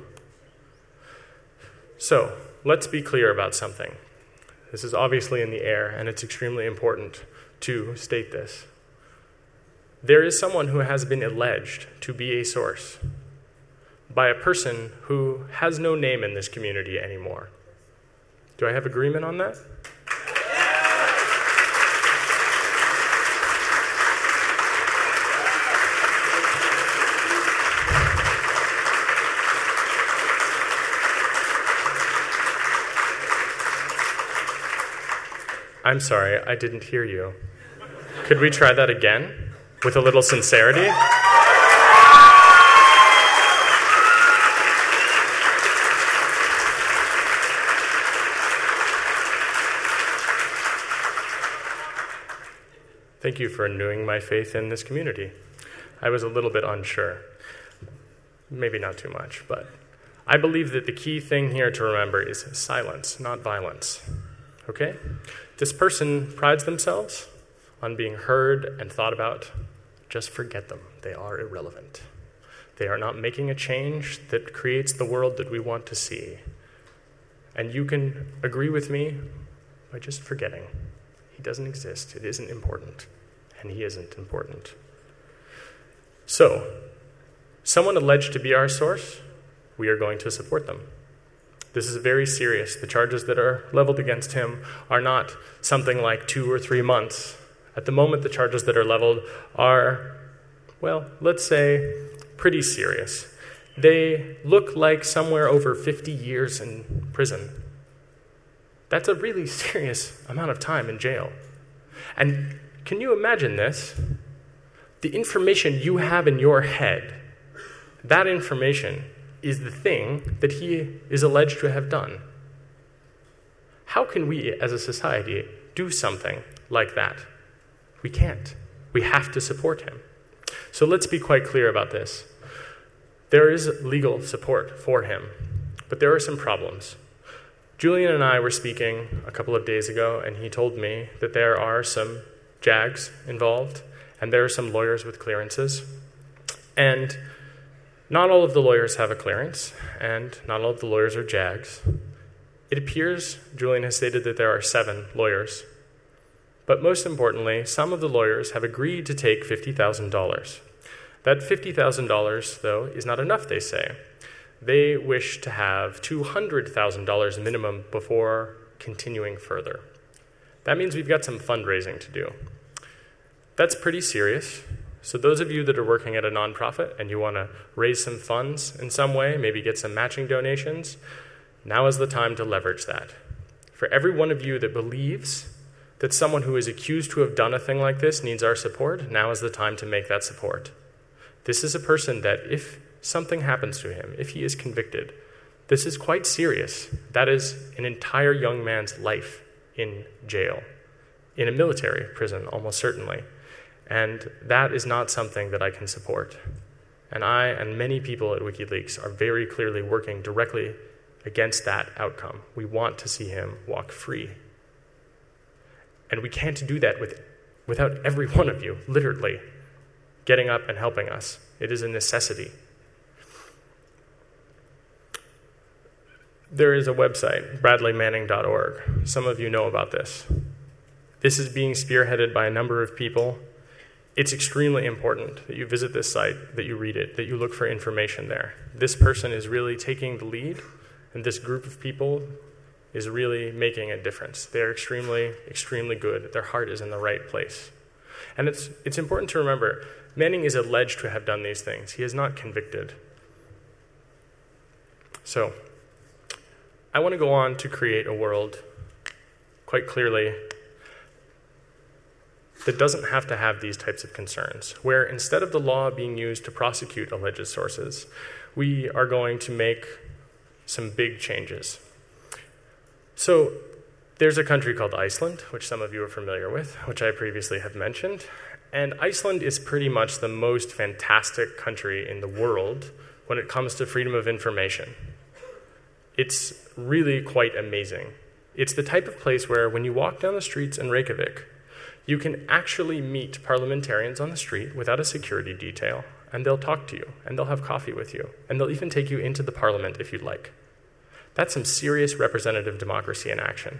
So, let's be clear about something. This is obviously in the air, and it's extremely important to state this. there is someone who has been alleged to be a source by a person who has no name in this community anymore. Do I have agreement on that? I'm sorry, I didn't hear you. Could we try that again with a little sincerity? Thank you for renewing my faith in this community. I was a little bit unsure. Maybe not too much, but I believe that the key thing here to remember is silence, not violence. Okay? This person prides themselves on being heard and thought about. Just forget them. They are irrelevant. They are not making a change that creates the world that we want to see. And you can agree with me by just forgetting. He doesn't exist. It isn't important. And he isn't important. So, someone alleged to be our source, we are going to support them. This is very serious. The charges that are leveled against him are not something like 2 or 3 months. At the moment, the charges that are leveled are, well, let's say, pretty serious. They look like somewhere over 50 years in prison. That's a really serious amount of time in jail. And can you imagine this? The information you have in your head, that information is the thing that he is alleged to have done. How can we, as a society, do something like that? We can't. We have to support him. So let's be quite clear about this. There is legal support for him, but there are some problems. Julian and I were speaking a couple of days ago, and he told me that there are some JAGs involved, and there are some lawyers with clearances. And not all of the lawyers have a clearance, and not all of the lawyers are JAGs. It appears, Julian has stated that there are 7 lawyers. But most importantly, some of the lawyers have agreed to take $50,000. That $50,000, though, is not enough, they say. They wish to have $200,000 minimum before continuing further. That means we've got some fundraising to do. That's pretty serious. So those of you that are working at a nonprofit and you want to raise some funds in some way, maybe get some matching donations, now is the time to leverage that. For every one of you that believes that someone who is accused to have done a thing like this needs our support, now is the time to make that support. This is a person that if something happens to him, if he is convicted, this is quite serious. That is an entire young man's life in jail, in a military prison, almost certainly. And that is not something that I can support. And I and many people at WikiLeaks are very clearly working directly against that outcome. We want to see him walk free. And we can't do that without every one of you, literally, getting up and helping us. It is a necessity. There is a website, bradleymanning.org. Some of you know about this. This is being spearheaded by a number of people. It's extremely important that you visit this site, that you read it, that you look for information there. This person is really taking the lead, and this group of people is really making a difference. They're extremely, extremely good. Their heart is in the right place. And it's important to remember, Manning is alleged to have done these things. He is not convicted. So, I want to go on to create a world, quite clearly, that doesn't have to have these types of concerns, where instead of the law being used to prosecute alleged sources, we are going to make some big changes. So there's a country called Iceland, which some of you are familiar with, which I previously have mentioned. And Iceland is pretty much the most fantastic country in the world when it comes to freedom of information. It's really quite amazing. It's the type of place where when you walk down the streets in Reykjavik, you can actually meet parliamentarians on the street without a security detail, and they'll talk to you, and they'll have coffee with you, and they'll even take you into the parliament if you'd like. That's some serious representative democracy in action.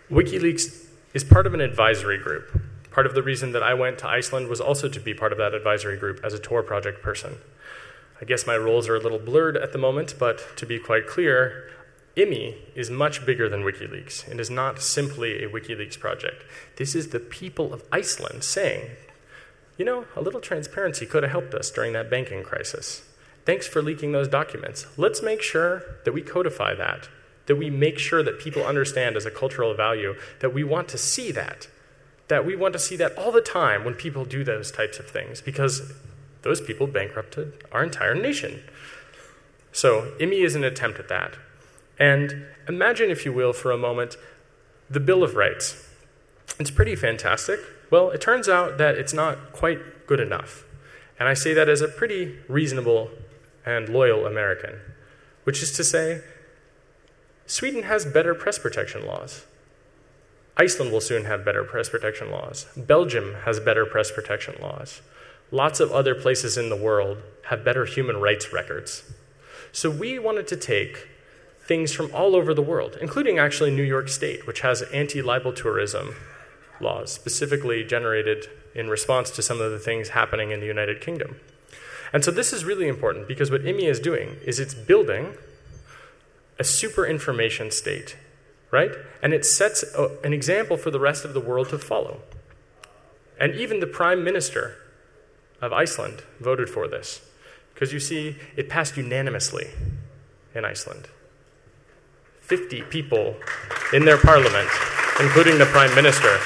WikiLeaks is part of an advisory group. Part of the reason that I went to Iceland was also to be part of that advisory group as a Tor project person. I guess my roles are a little blurred at the moment, but to be quite clear, IMI is much bigger than WikiLeaks. It is not simply a WikiLeaks project. This is the people of Iceland saying, you know, a little transparency could have helped us during that banking crisis. Thanks for leaking those documents. Let's make sure that we codify that we make sure that people understand as a cultural value that we want to see that we want to see that all the time when people do those types of things, because those people bankrupted our entire nation. So IMI is an attempt at that. And imagine, if you will, for a moment, the Bill of Rights. It's pretty fantastic. Well, it turns out that it's not quite good enough. And I say that as a pretty reasonable and loyal American, which is to say, Sweden has better press protection laws. Iceland will soon have better press protection laws. Belgium has better press protection laws. Lots of other places in the world have better human rights records. So we wanted to take things from all over the world, including actually New York State, which has anti-libel tourism laws, specifically generated in response to some of the things happening in the United Kingdom. And so this is really important, because what IMI is doing is it's building a super information state, right? And it sets an example for the rest of the world to follow. And even the Prime Minister of Iceland voted for this, because you see, it passed unanimously in Iceland. 50 people in their parliament, including the Prime Minister.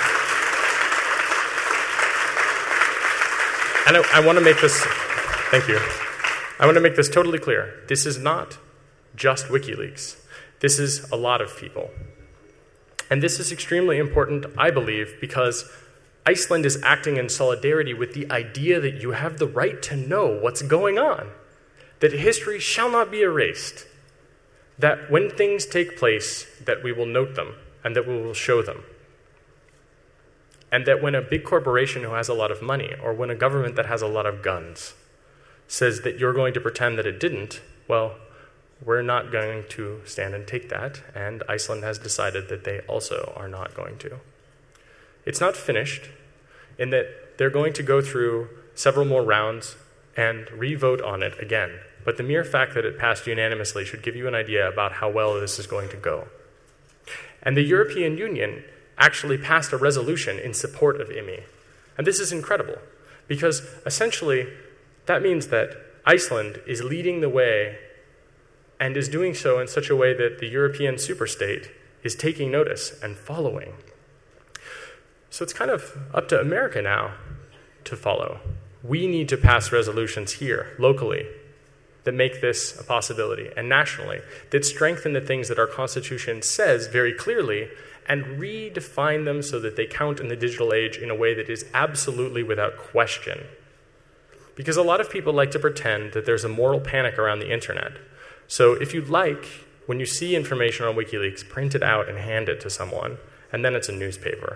And I want to make this, thank you. I want to make this totally clear. This is not just WikiLeaks. This is a lot of people. And this is extremely important, I believe, because Iceland is acting in solidarity with the idea that you have the right to know what's going on, that history shall not be erased, that when things take place, that we will note them and that we will show them. And that when a big corporation who has a lot of money, or when a government that has a lot of guns says that you're going to pretend that it didn't, well, we're not going to stand and take that, and Iceland has decided that they also are not going to. It's not finished, in that they're going to go through several more rounds and re-vote on it again. But the mere fact that it passed unanimously should give you an idea about how well this is going to go. And the European Union actually passed a resolution in support of IMI. And this is incredible, because essentially that means that Iceland is leading the way and is doing so in such a way that the European superstate is taking notice and following. So it's kind of up to America now to follow. We need to pass resolutions here, locally, that make this a possibility, and nationally, that strengthen the things that our Constitution says very clearly and redefine them so that they count in the digital age in a way that is absolutely without question. Because a lot of people like to pretend that there's a moral panic around the internet. So if you'd like, when you see information on WikiLeaks, print it out and hand it to someone, and then it's a newspaper.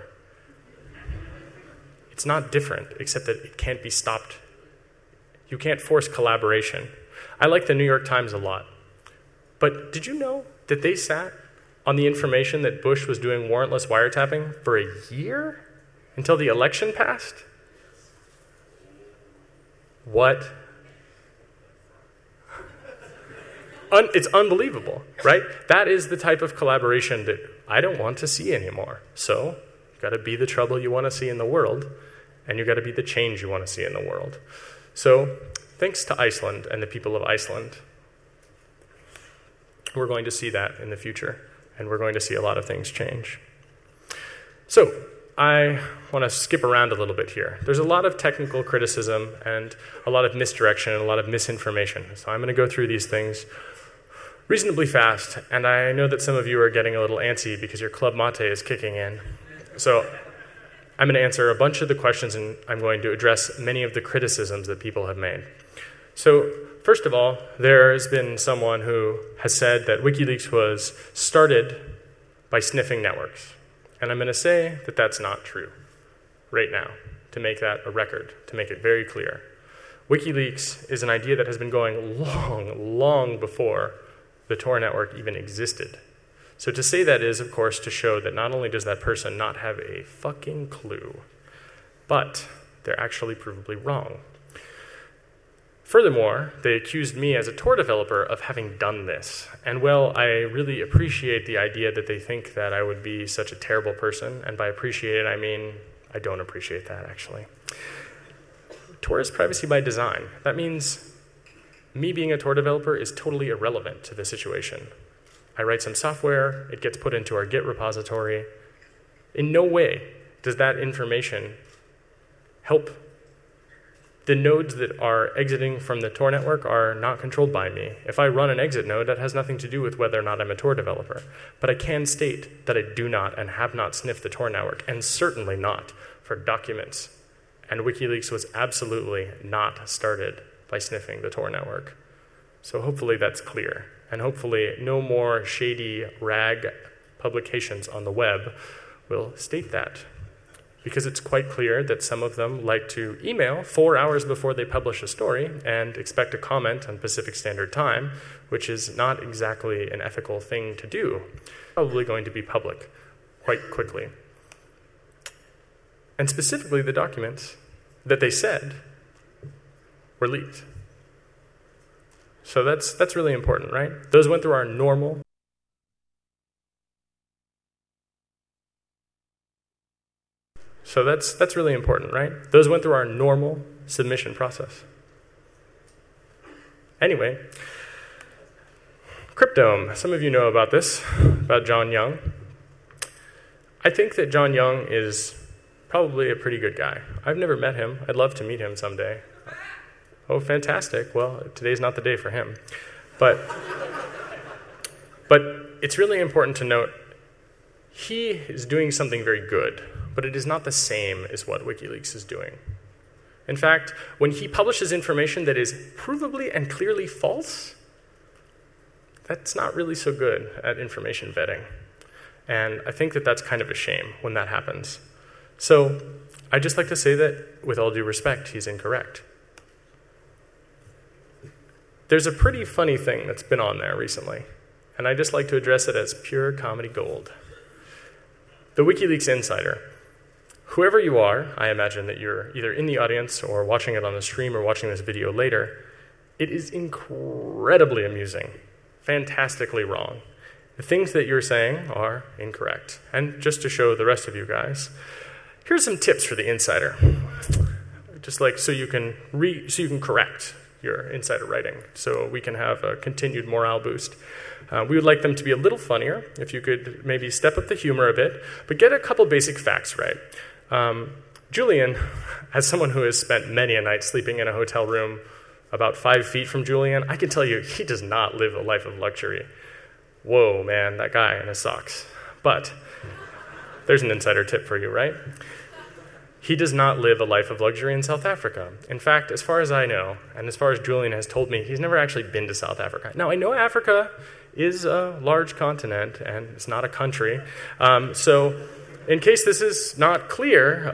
It's not different, except that it can't be stopped. You can't force collaboration. I like the New York Times a lot. But did you know that they sat on the information that Bush was doing warrantless wiretapping for a year until the election passed? What? It's unbelievable, right? That is the type of collaboration that I don't want to see anymore. So you've got to be the trouble you want to see in the world, and you've got to be the change you want to see in the world. So thanks to Iceland and the people of Iceland, we're going to see that in the future, and we're going to see a lot of things change. So I want to skip around a little bit here. There's a lot of technical criticism and a lot of misdirection and a lot of misinformation. So I'm going to go through these things reasonably fast, and I know that some of you are getting a little antsy because your club mate is kicking in. So I'm going to answer a bunch of the questions, and I'm going to address many of the criticisms that people have made. So first of all, there has been someone who has said that WikiLeaks was started by sniffing networks. And I'm going to say that that's not true right now, to make that a record, to make it very clear. WikiLeaks is an idea that has been going long, long before the Tor network even existed. So to say that is, of course, to show that not only does that person not have a fucking clue, but they're actually provably wrong. Furthermore, they accused me as a Tor developer of having done this. And well, I really appreciate the idea that they think that I would be such a terrible person. And by appreciate it, I mean I don't appreciate that, actually. Tor is privacy by design. That means me being a Tor developer is totally irrelevant to the situation. I write some software, it gets put into our Git repository. In no way does that information help. The nodes that are exiting from the Tor network are not controlled by me. If I run an exit node, that has nothing to do with whether or not I'm a Tor developer. But I can state that I do not and have not sniffed the Tor network, and certainly not for documents. And WikiLeaks was absolutely not started by sniffing the Tor network. So hopefully that's clear. And hopefully no more shady rag publications on the web will state that. Because it's quite clear that some of them like to email 4 hours before they publish a story and expect a comment on Pacific Standard Time, which is not exactly an ethical thing to do. Probably going to be public quite quickly. And specifically, the documents that they said were leaked. So that's really important, right? Those went through our normal So that's really important, right? Those went through our normal submission process. Anyway, Cryptome. Some of you know about this, about John Young. I think that John Young is probably a pretty good guy. I've never met him. I'd love to meet him someday. Oh, fantastic. Well, today's not the day for him. But it's really important to note he is doing something very good, but it is not the same as what WikiLeaks is doing. In fact, when he publishes information that is provably and clearly false, that's not really so good at information vetting. And I think that that's kind of a shame when that happens. So I'd just like to say that, with all due respect, he's incorrect. There's a pretty funny thing that's been on there recently, and I just like to address it as pure comedy gold. The WikiLeaks insider. Whoever you are, I imagine that you're either in the audience or watching it on the stream or watching this video later, it is incredibly amusing, fantastically wrong. The things that you're saying are incorrect. And just to show the rest of you guys, here's some tips for the insider. Just like so you can correct your insider writing, so we can have a continued morale boost. We would like them to be a little funnier, if you could maybe step up the humor a bit, but get a couple basic facts right. Julian, as someone who has spent many a night sleeping in a hotel room about 5 feet from Julian, I can tell you he does not live a life of luxury. Whoa, man, that guy in his socks. But there's an insider tip for you, right? He does not live a life of luxury in South Africa. In fact, as far as I know, and as far as Julian has told me, he's never actually been to South Africa. Now, I know Africa is a large continent, and it's not a country. So in case this is not clear,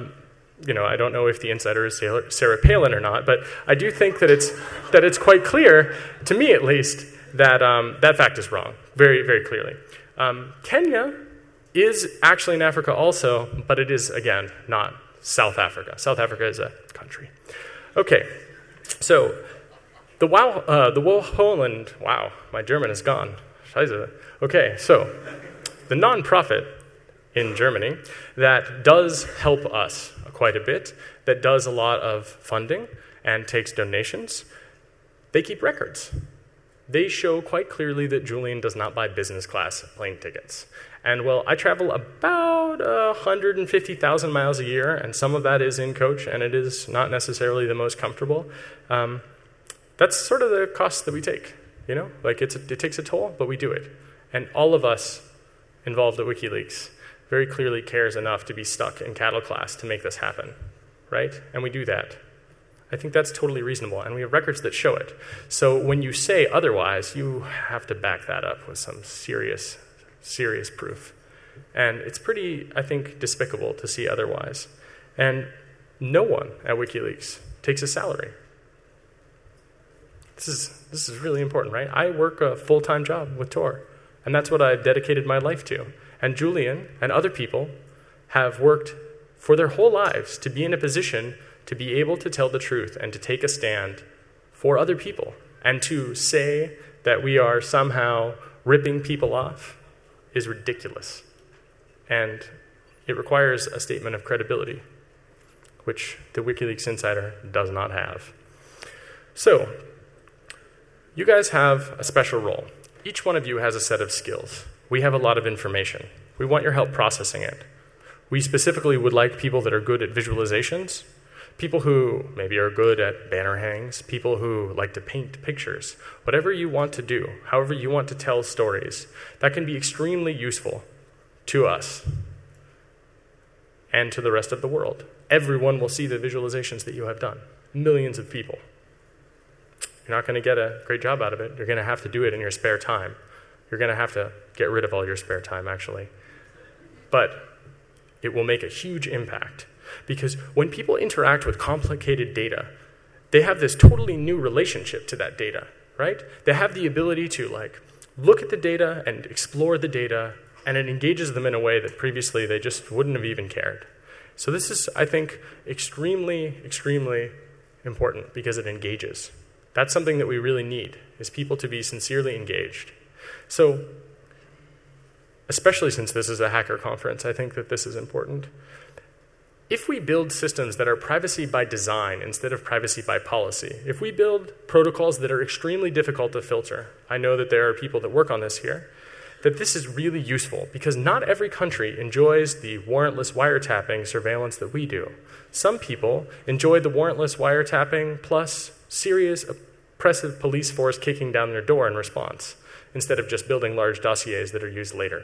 I don't know if the insider is Sarah Palin or not, but I do think that it's quite clear, to me at least, that that fact is wrong, very, very clearly. Kenya is actually in Africa also, but it is, again, not South Africa. South Africa is a country. Okay, so the Wohlholland, wow, my German is gone. Scheiße. Okay, so the nonprofit in Germany that does help us quite a bit, that does a lot of funding and takes donations, they keep records. They show quite clearly that Julian does not buy business class plane tickets. And well, I travel about 150,000 miles a year, and some of that is in coach, and it is not necessarily the most comfortable. That's sort of the cost that we take, Like it takes a toll, but we do it. And all of us involved at WikiLeaks very clearly cares enough to be stuck in cattle class to make this happen, right? And we do that. I think that's totally reasonable, and we have records that show it. So when you say otherwise, you have to back that up with some serious proof. And it's pretty, I think, despicable to see otherwise. And no one at WikiLeaks takes a salary. This is really important, right? I work a full-time job with Tor. And that's what I've dedicated my life to. And Julian and other people have worked for their whole lives to be in a position to be able to tell the truth and to take a stand for other people. And to say that we are somehow ripping people off is ridiculous. And it requires a statement of credibility, which the WikiLeaks Insider does not have. So, you guys have a special role. Each one of you has a set of skills. We have a lot of information. We want your help processing it. We specifically would like people that are good at visualizations, people who maybe are good at banner hangs, people who like to paint pictures. Whatever you want to do, however you want to tell stories, that can be extremely useful to us and to the rest of the world. Everyone will see the visualizations that you have done. Millions of people. You're not going to get a great job out of it. You're going to have to do it in your spare time. You're going to have to get rid of all your spare time, actually. But it will make a huge impact. Because when people interact with complicated data, they have this totally new relationship to that data, right? They have the ability to look at the data and explore the data, and it engages them in a way that previously they just wouldn't have even cared. So this is, I think, extremely, extremely important because it engages. That's something that we really need, is people to be sincerely engaged. So, especially since this is a hacker conference, I think that this is important. If we build systems that are privacy by design instead of privacy by policy, if we build protocols that are extremely difficult to filter, I know that there are people that work on this here, that this is really useful because not every country enjoys the warrantless wiretapping surveillance that we do. Some people enjoy the warrantless wiretapping plus serious oppressive police force kicking down their door in response, instead of just building large dossiers that are used later.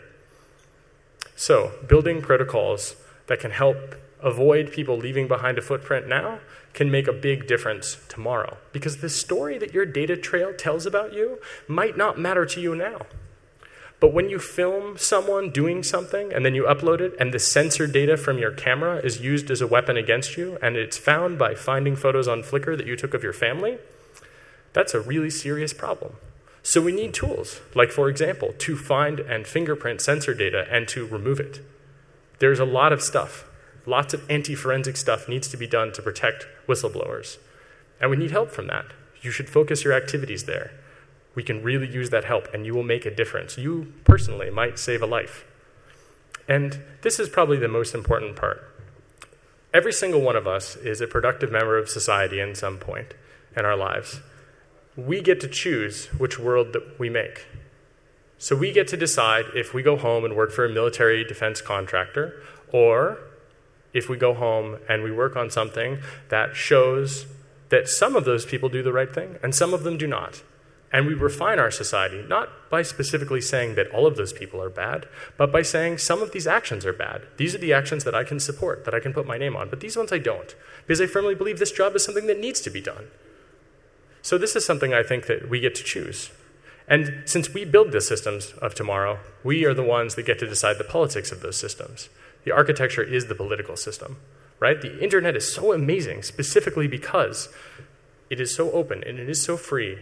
So, building protocols that can help avoid people leaving behind a footprint now can make a big difference tomorrow. Because the story that your data trail tells about you might not matter to you now. But when you film someone doing something and then you upload it and the censored data from your camera is used as a weapon against you and it's found by finding photos on Flickr that you took of your family, that's a really serious problem. So we need tools, like, for example, to find and fingerprint sensor data and to remove it. There's a lot of stuff. Lots of anti-forensic stuff needs to be done to protect whistleblowers. And we need help from that. You should focus your activities there. We can really use that help, and you will make a difference. You personally might save a life. And this is probably the most important part. Every single one of us is a productive member of society in some point in our lives. We get to choose which world that we make. So we get to decide if we go home and work for a military defense contractor, or if we go home and we work on something that shows that some of those people do the right thing and some of them do not. And we refine our society, not by specifically saying that all of those people are bad, but by saying some of these actions are bad. These are the actions that I can support, that I can put my name on, but these ones I don't, because I firmly believe this job is something that needs to be done. So this is something I think that we get to choose. And since we build the systems of tomorrow, we are the ones that get to decide the politics of those systems. The architecture is the political system, right? The internet is so amazing specifically because it is so open and it is so free.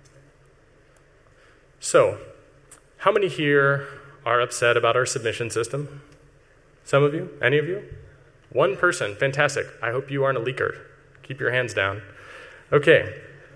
So, how many here are upset about our submission system? Some of you? Any of you? One person. Fantastic. I hope you aren't a leaker. Keep your hands down. Okay.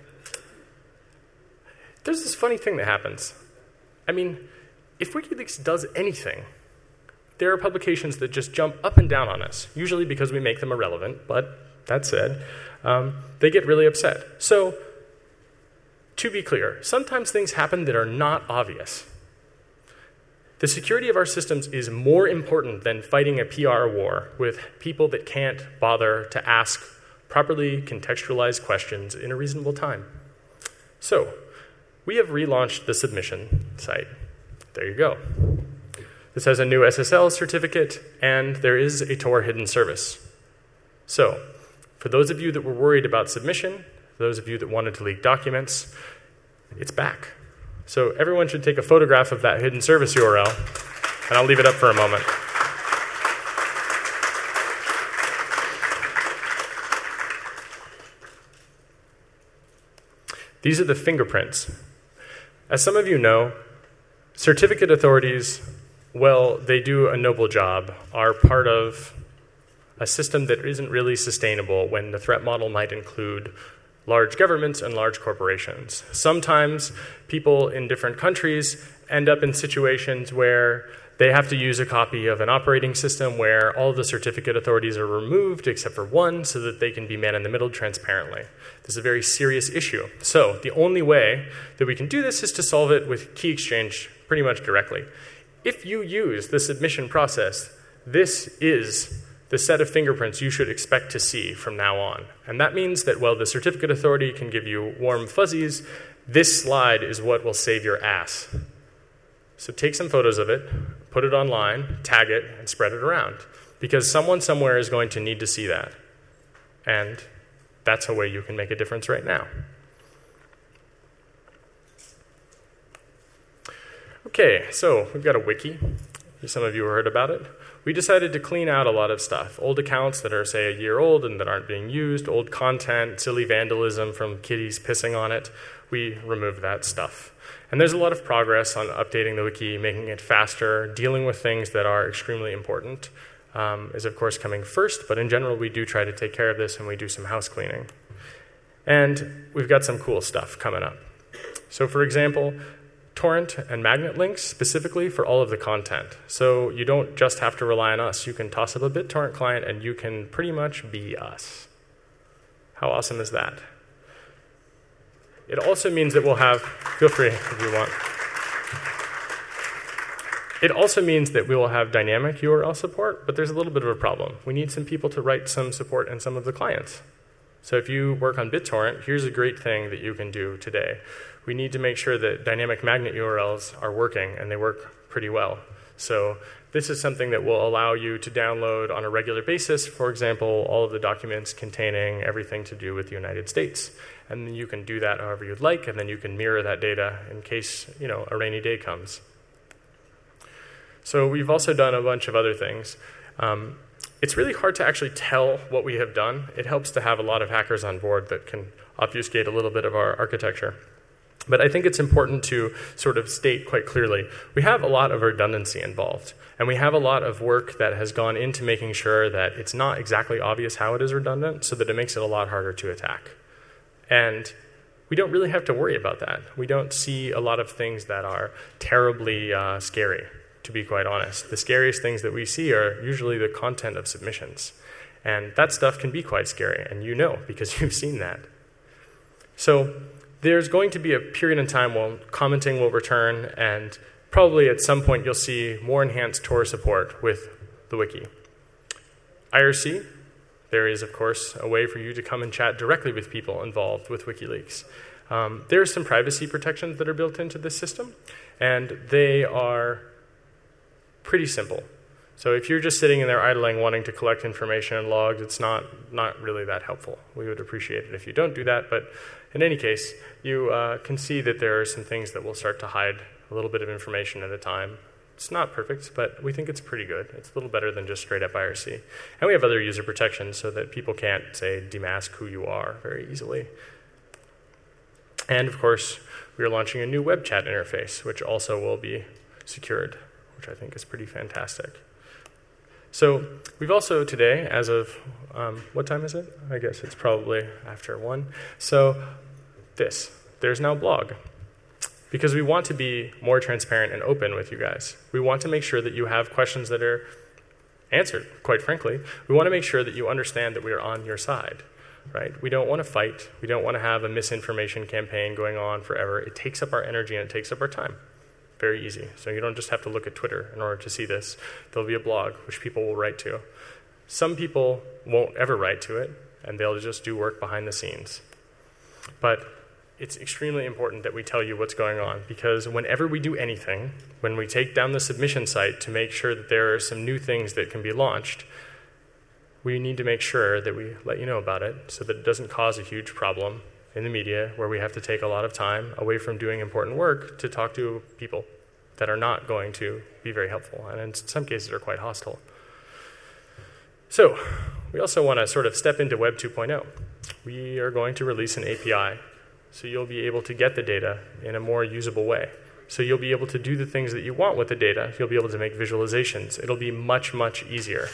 There's this funny thing that happens. I mean, if WikiLeaks does anything, there are publications that just jump up and down on us, usually because we make them irrelevant, but that said, they get really upset. So, to be clear, sometimes things happen that are not obvious. The security of our systems is more important than fighting a PR war with people that can't bother to ask properly contextualized questions in a reasonable time. So, we have relaunched the submission site. There you go. This has a new SSL certificate, and there is a Tor hidden service. So, for those of you that were worried about submission, those of you that wanted to leak documents, it's back. So everyone should take a photograph of that hidden service URL, and I'll leave it up for a moment. These are the fingerprints. As some of you know, Certificate authorities, well, they do a noble job, are part of a system that isn't really sustainable when the threat model might include large governments and large corporations. Sometimes people in different countries end up in situations where they have to use a copy of an operating system where all of the certificate authorities are removed except for one so that they can be man in the middle transparently. This is a very serious issue. So the only way that we can do this is to solve it with key exchange pretty much directly. If you use the submission process, this is the set of fingerprints you should expect to see from now on. And that means that while the certificate authority can give you warm fuzzies, this slide is what will save your ass. So take some photos of it, put it online, tag it, and spread it around. Because someone somewhere is going to need to see that. And that's a way you can make a difference right now. Okay, so we've got a wiki. Some of you heard about it. We decided to clean out a lot of stuff. Old accounts that are, say, a year old and that aren't being used, old content, silly vandalism from kitties pissing on it. We removed that stuff. And there's a lot of progress on updating the wiki, making it faster, dealing with things that are extremely important is, of course, coming first. But in general, we do try to take care of this, and we do some house cleaning. And we've got some cool stuff coming up. So, for example, torrent and magnet links specifically for all of the content. So you don't just have to rely on us. You can toss up a BitTorrent client and you can pretty much be us. How awesome is that? It also means that we'll have, feel free if you want. It also means that we will have dynamic URL support, but there's a little bit of a problem. We need some people to write some support in some of the clients. So if you work on BitTorrent, here's a great thing that you can do today. We need to make sure that dynamic magnet URLs are working, and they work pretty well. So this is something that will allow you to download on a regular basis, for example, all of the documents containing everything to do with the United States. And then you can do that however you'd like, and then you can mirror that data in case, a rainy day comes. So we've also done a bunch of other things. It's really hard to actually tell what we have done. It helps to have a lot of hackers on board that can obfuscate a little bit of our architecture. But I think it's important to sort of state quite clearly, we have a lot of redundancy involved. And we have a lot of work that has gone into making sure that it's not exactly obvious how it is redundant, so that it makes it a lot harder to attack. And we don't really have to worry about that. We don't see a lot of things that are terribly scary, to be quite honest. The scariest things that we see are usually the content of submissions. And that stuff can be quite scary, and you know, because you've seen that. So there's going to be a period in time when commenting will return, and probably at some point you'll see more enhanced Tor support with the wiki. IRC, there is, of course, a way for you to come and chat directly with people involved with WikiLeaks. There are some privacy protections that are built into this system, and they are pretty simple. So if you're just sitting in there idling, wanting to collect information and logs, it's not really that helpful. We would appreciate it if you don't do that, but in any case, you can see that there are some things that will start to hide a little bit of information at a time. It's not perfect, but we think it's pretty good. It's a little better than just straight up IRC. And we have other user protections so that people can't, say, demask who you are very easily. And of course, we are launching a new web chat interface, which also will be secured, which I think is pretty fantastic. So we've also today, as of, what time is it? I guess it's probably after 1. So there's now blog. Because we want to be more transparent and open with you guys. We want to make sure that you have questions that are answered, quite frankly. We want to make sure that you understand that we are on your side, right? We don't want to fight. We don't want to have a misinformation campaign going on forever. It takes up our energy and it takes up our time. Very easy. So you don't just have to look at Twitter in order to see this. There'll be a blog, which people will write to. Some people won't ever write to it, and they'll just do work behind the scenes. But it's extremely important that we tell you what's going on, because whenever we do anything, when we take down the submission site to make sure that there are some new things that can be launched, we need to make sure that we let you know about it so that it doesn't cause a huge problem in the media where we have to take a lot of time away from doing important work to talk to people that are not going to be very helpful, and in some cases are quite hostile. So we also want to sort of step into Web 2.0. We are going to release an API, so you'll be able to get the data in a more usable way. So you'll be able to do the things that you want with the data. You'll be able to make visualizations. It'll be much, much easier.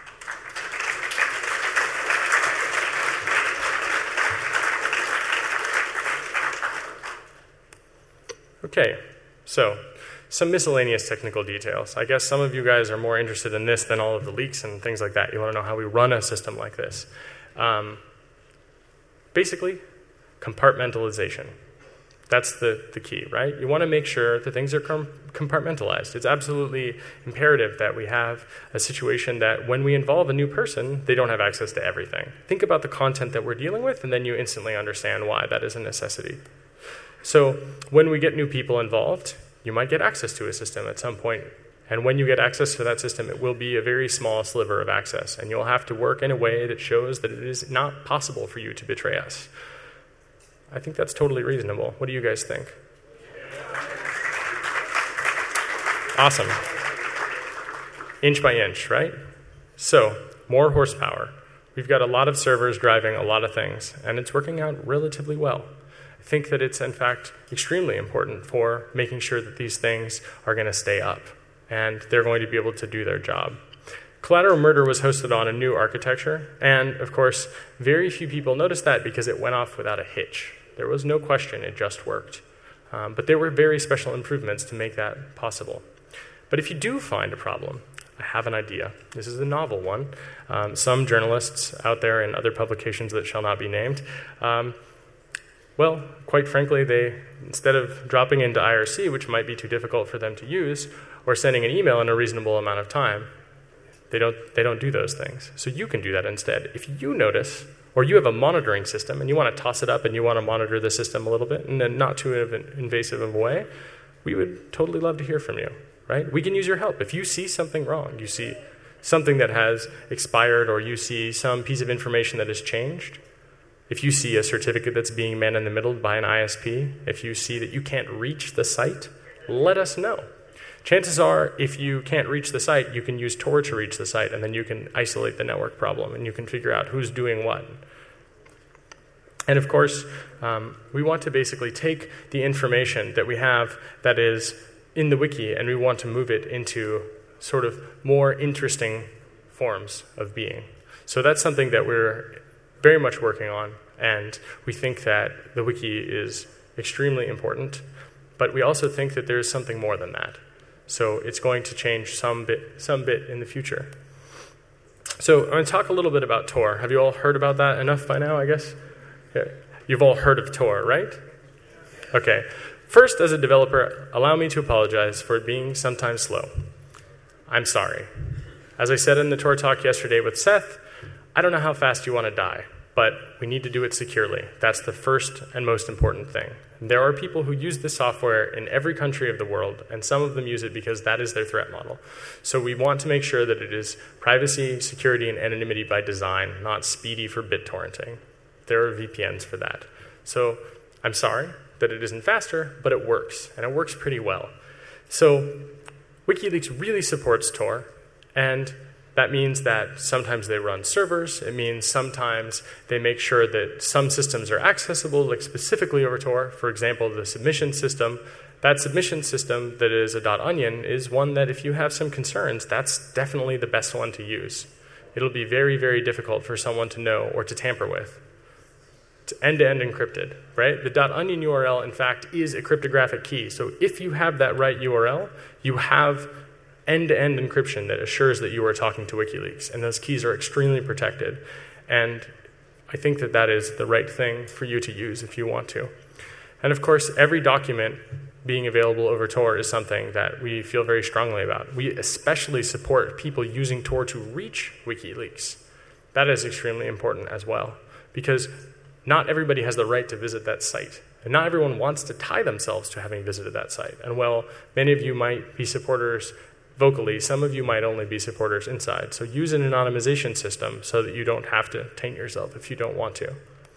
Okay, so some miscellaneous technical details. I guess some of you guys are more interested in this than all of the leaks and things like that. You want to know how we run a system like this. Basically, compartmentalization. That's the key, right? You want to make sure that things are compartmentalized. It's absolutely imperative that we have a situation that when we involve a new person, they don't have access to everything. Think about the content that we're dealing with, and then you instantly understand why that is a necessity. So when we get new people involved, you might get access to a system at some point. And when you get access to that system, it will be a very small sliver of access. And you'll have to work in a way that shows that it is not possible for you to betray us. I think that's totally reasonable. What do you guys think? Awesome. Inch by inch, right? So, more horsepower. We've got a lot of servers driving a lot of things, and it's working out relatively well. I think that it's, in fact, extremely important for making sure that these things are going to stay up, and they're going to be able to do their job. Collateral Murder was hosted on a new architecture, and, of course, very few people noticed that because it went off without a hitch. There was no question, it just worked. But there were very special improvements to make that possible. But if you do find a problem, I have an idea. This is a novel one. Some journalists out there in other publications that shall not be named, well, quite frankly, they, instead of dropping into IRC, which might be too difficult for them to use, or sending an email in a reasonable amount of time, they don't do those things. So you can do that instead. If you notice, or you have a monitoring system and you want to toss it up and you want to monitor the system a little bit in a not too invasive of a way, we would totally love to hear from you, right? We can use your help. If you see something wrong, you see something that has expired, or you see some piece of information that has changed, if you see a certificate that's being man in the middle by an ISP, if you see that you can't reach the site, let us know. Chances are, if you can't reach the site, you can use Tor to reach the site, and then you can isolate the network problem, and you can figure out who's doing what. And of course, we want to basically take the information that we have that is in the wiki, and we want to move it into sort of more interesting forms of being. So that's something that we're very much working on, and we think that the wiki is extremely important, but we also think that there's something more than that. So it's going to change some bit in the future. So I'm going to talk a little bit about Tor. Have you all heard about that enough by now, I guess? Yeah. You've all heard of Tor, right? Okay. First, as a developer, allow me to apologize for it being sometimes slow. I'm sorry. As I said in the Tor talk yesterday with Seth, I don't know how fast you want to die, but we need to do it securely. That's the first and most important thing. There are people who use this software in every country of the world, and some of them use it because that is their threat model. So we want to make sure that it is privacy, security, and anonymity by design, not speedy for BitTorrenting. There are VPNs for that. So I'm sorry that it isn't faster, but it works, and it works pretty well. So WikiLeaks really supports Tor, and that means that sometimes they run servers. It means sometimes they make sure that some systems are accessible, like specifically over Tor. For example, the submission system. That submission system that is a .onion is one that if you have some concerns, that's definitely the best one to use. It'll be very, very difficult for someone to know or to tamper with. It's end-to-end encrypted, right? The .onion URL, in fact, is a cryptographic key. So if you have that right URL, you have end-to-end encryption that assures that you are talking to WikiLeaks, and those keys are extremely protected. And I think that that is the right thing for you to use if you want to. And of course, every document being available over Tor is something that we feel very strongly about. We especially support people using Tor to reach WikiLeaks. That is extremely important as well, because not everybody has the right to visit that site. And not everyone wants to tie themselves to having visited that site. And while many of you might be supporters vocally, some of you might only be supporters inside. So use an anonymization system so that you don't have to taint yourself if you don't want to.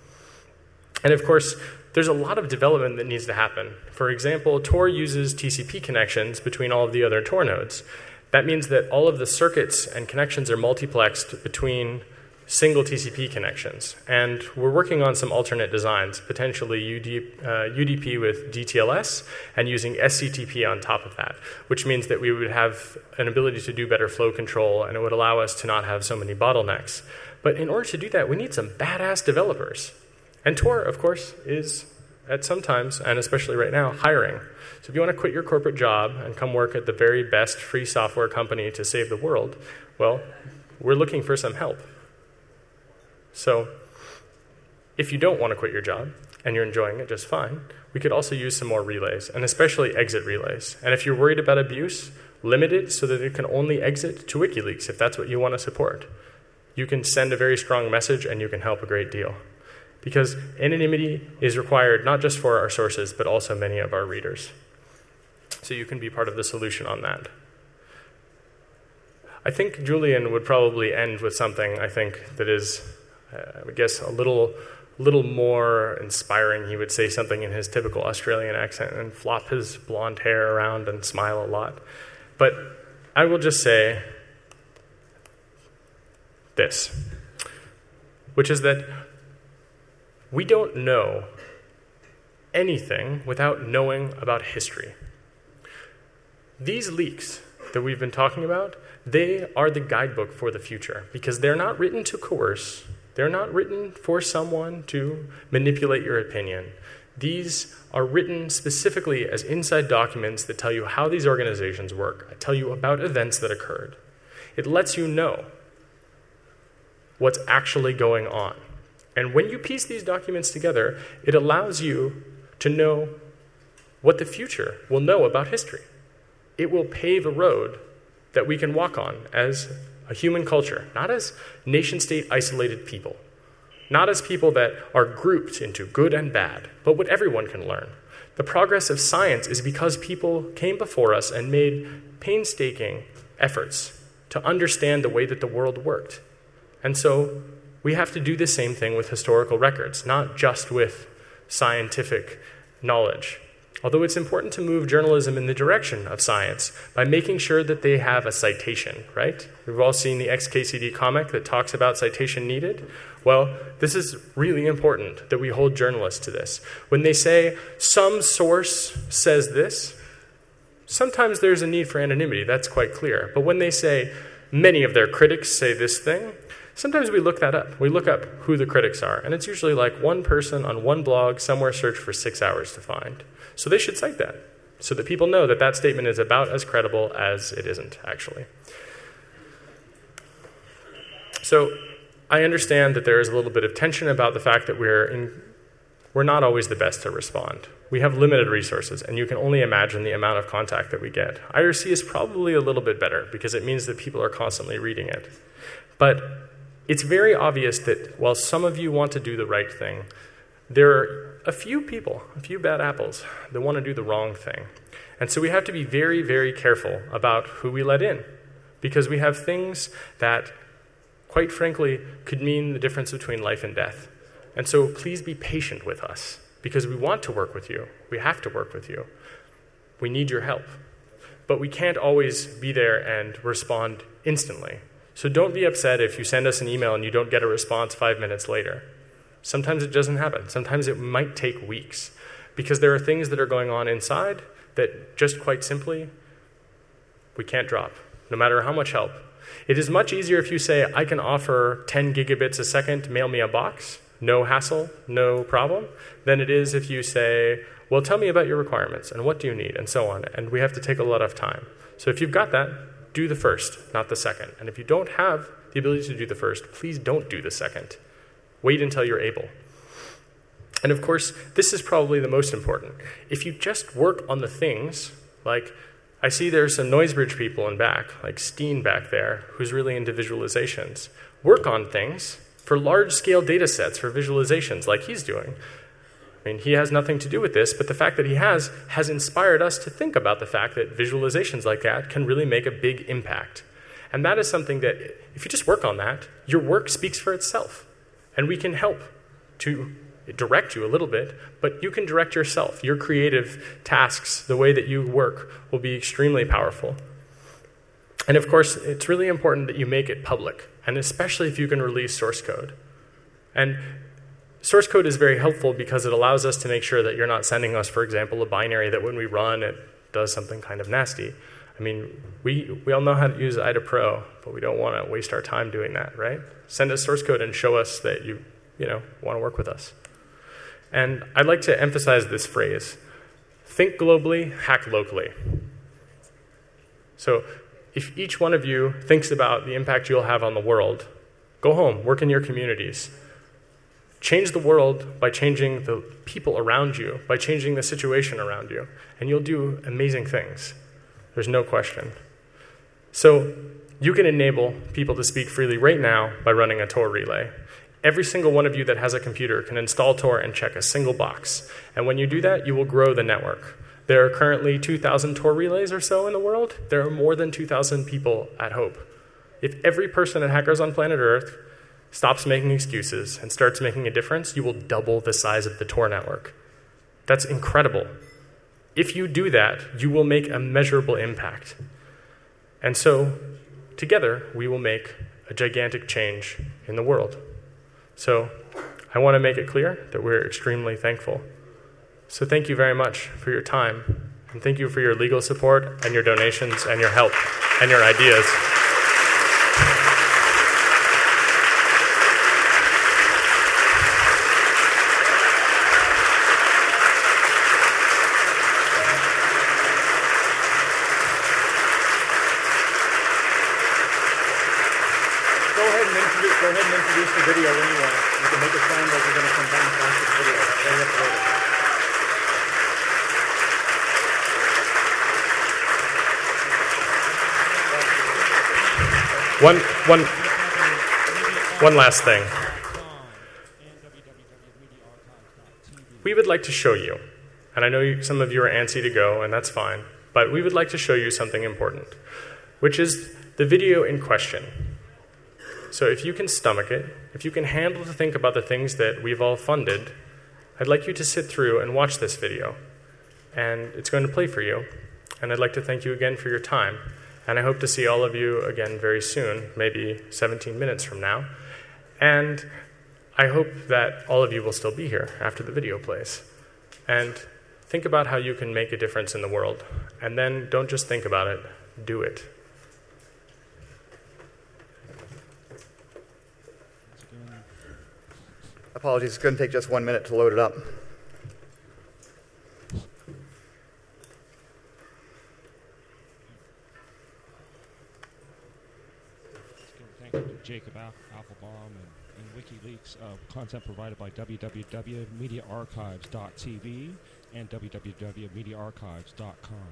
And of course, there's a lot of development that needs to happen. For example, Tor uses TCP connections between all of the other Tor nodes. That means that all of the circuits and connections are multiplexed between single TCP connections. And we're working on some alternate designs, potentially UDP with DTLS and using SCTP on top of that, which means that we would have an ability to do better flow control, and it would allow us to not have so many bottlenecks. But in order to do that, we need some badass developers. And Tor, of course, is at some times, and especially right now, hiring. So if you want to quit your corporate job and come work at the very best free software company to save the world, well, we're looking for some help. So if you don't want to quit your job and you're enjoying it just fine, we could also use some more relays, and especially exit relays. And if you're worried about abuse, limit it so that it can only exit to WikiLeaks if that's what you want to support. You can send a very strong message and you can help a great deal. Because anonymity is required not just for our sources, but also many of our readers. So you can be part of the solution on that. I think Julian would probably end with something I think that is, I guess, a little more inspiring. He would say something in his typical Australian accent and flop his blonde hair around and smile a lot. But I will just say this, which is that we don't know anything without knowing about history. These leaks that we've been talking about, they are the guidebook for the future because they're not written to coerce. They're not written for someone to manipulate your opinion. These are written specifically as inside documents that tell you how these organizations work, tell you about events that occurred. It lets you know what's actually going on. And when you piece these documents together, it allows you to know what the future will know about history. It will pave a road that we can walk on as a human culture, not as nation-state isolated people, not as people that are grouped into good and bad, but what everyone can learn. The progress of science is because people came before us and made painstaking efforts to understand the way that the world worked. And so we have to do the same thing with historical records, not just with scientific knowledge. Although it's important to move journalism in the direction of science by making sure that they have a citation, right? We've all seen the XKCD comic that talks about citation needed. Well, this is really important that we hold journalists to this. When they say, some source says this, sometimes there's a need for anonymity, that's quite clear. But when they say, many of their critics say this thing, sometimes we look that up. We look up who the critics are, and it's usually like one person on one blog somewhere searched for 6 hours to find. So they should cite that, so that people know that that statement is about as credible as it isn't, actually. So I understand that there is a little bit of tension about the fact that we're not always the best to respond. We have limited resources, and you can only imagine the amount of contact that we get. IRC is probably a little bit better, because it means that people are constantly reading it. But it's very obvious that while some of you want to do the right thing, there are a few people, a few bad apples, that want to do the wrong thing. And so we have to be very, very careful about who we let in, because we have things that, quite frankly, could mean the difference between life and death. And so please be patient with us, because we want to work with you. We have to work with you. We need your help. But we can't always be there and respond instantly. So don't be upset if you send us an email and you don't get a response 5 minutes later. Sometimes it doesn't happen. Sometimes it might take weeks, because there are things that are going on inside that just quite simply we can't drop, no matter how much help. It is much easier if you say, I can offer 10 gigabits a second, mail me a box, no hassle, no problem, than it is if you say, well, tell me about your requirements and what do you need, and so on. And we have to take a lot of time. So if you've got that, do the first, not the second. And if you don't have the ability to do the first, please don't do the second. Wait until you're able. And of course, this is probably the most important. If you just work on the things, like I see there's some Noisebridge people in back, like Steen back there, who's really into visualizations. Work on things for large-scale data sets for visualizations like he's doing. I mean, he has nothing to do with this, but the fact that he has inspired us to think about the fact that visualizations like that can really make a big impact. And that is something that, if you just work on that, your work speaks for itself. And we can help to direct you a little bit, but you can direct yourself. Your creative tasks, the way that you work, will be extremely powerful. And of course, it's really important that you make it public. and especially if you can release source code. And source code is very helpful because it allows us to make sure that you're not sending us, for example, a binary that when we run, it does something kind of nasty. I mean, we all know how to use IDA Pro, but we don't want to waste our time doing that, right? Send us source code and show us that you want to work with us. And I'd like to emphasize this phrase: think globally, hack locally. So if each one of you thinks about the impact you'll have on the world, go home, work in your communities. Change the world by changing the people around you, by changing the situation around you, and you'll do amazing things. There's no question. So you can enable people to speak freely right now by running a Tor relay. Every single one of you that has a computer can install Tor and check a single box. And when you do that, you will grow the network. There are currently 2,000 Tor relays or so in the world. There are more than 2,000 people at Hope. If every person at Hackers on Planet Earth stops making excuses and starts making a difference, you will double the size of the Tor network. That's incredible. If you do that, you will make a measurable impact. And so, together, we will make a gigantic change in the world. So, I want to make it clear that we're extremely thankful. So thank you very much for your time, and thank you for your legal support and your donations and your help and your ideas. Go ahead and introduce the video when you want. You can make it sound like you're going to come down after the video. Very uploaded. One last thing. We would like to show you, and I know some of you are antsy to go, and that's fine, but we would like to show you something important, which is the video in question. So if you can stomach it, if you can handle to think about the things that we've all funded, I'd like you to sit through and watch this video. And it's going to play for you, and I'd like to thank you again for your time. And I hope to see all of you again very soon, maybe 17 minutes from now. And I hope that all of you will still be here after the video plays. And think about how you can make a difference in the world. And then don't just think about it, do it. Apologies, it's going to take just 1 minute to load it up. Thank you to Jacob Applebaum and WikiLeaks. Content provided by www.mediaarchives.tv and www.mediaarchives.com.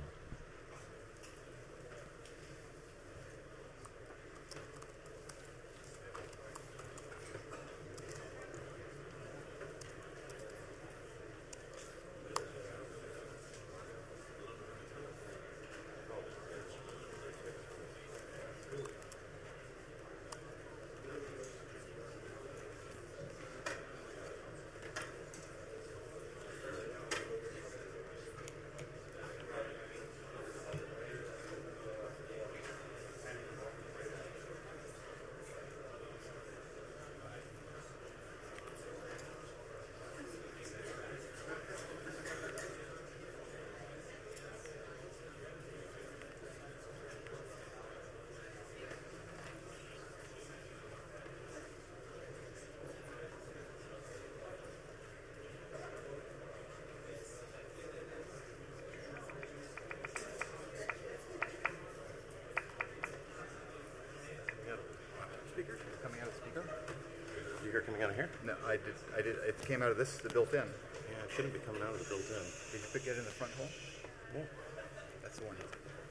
Coming out of here? No, I did. It came out of this, the built-in. Yeah, it shouldn't be coming out of the built-in. Did you get it in the front hole? Yeah. That's the one.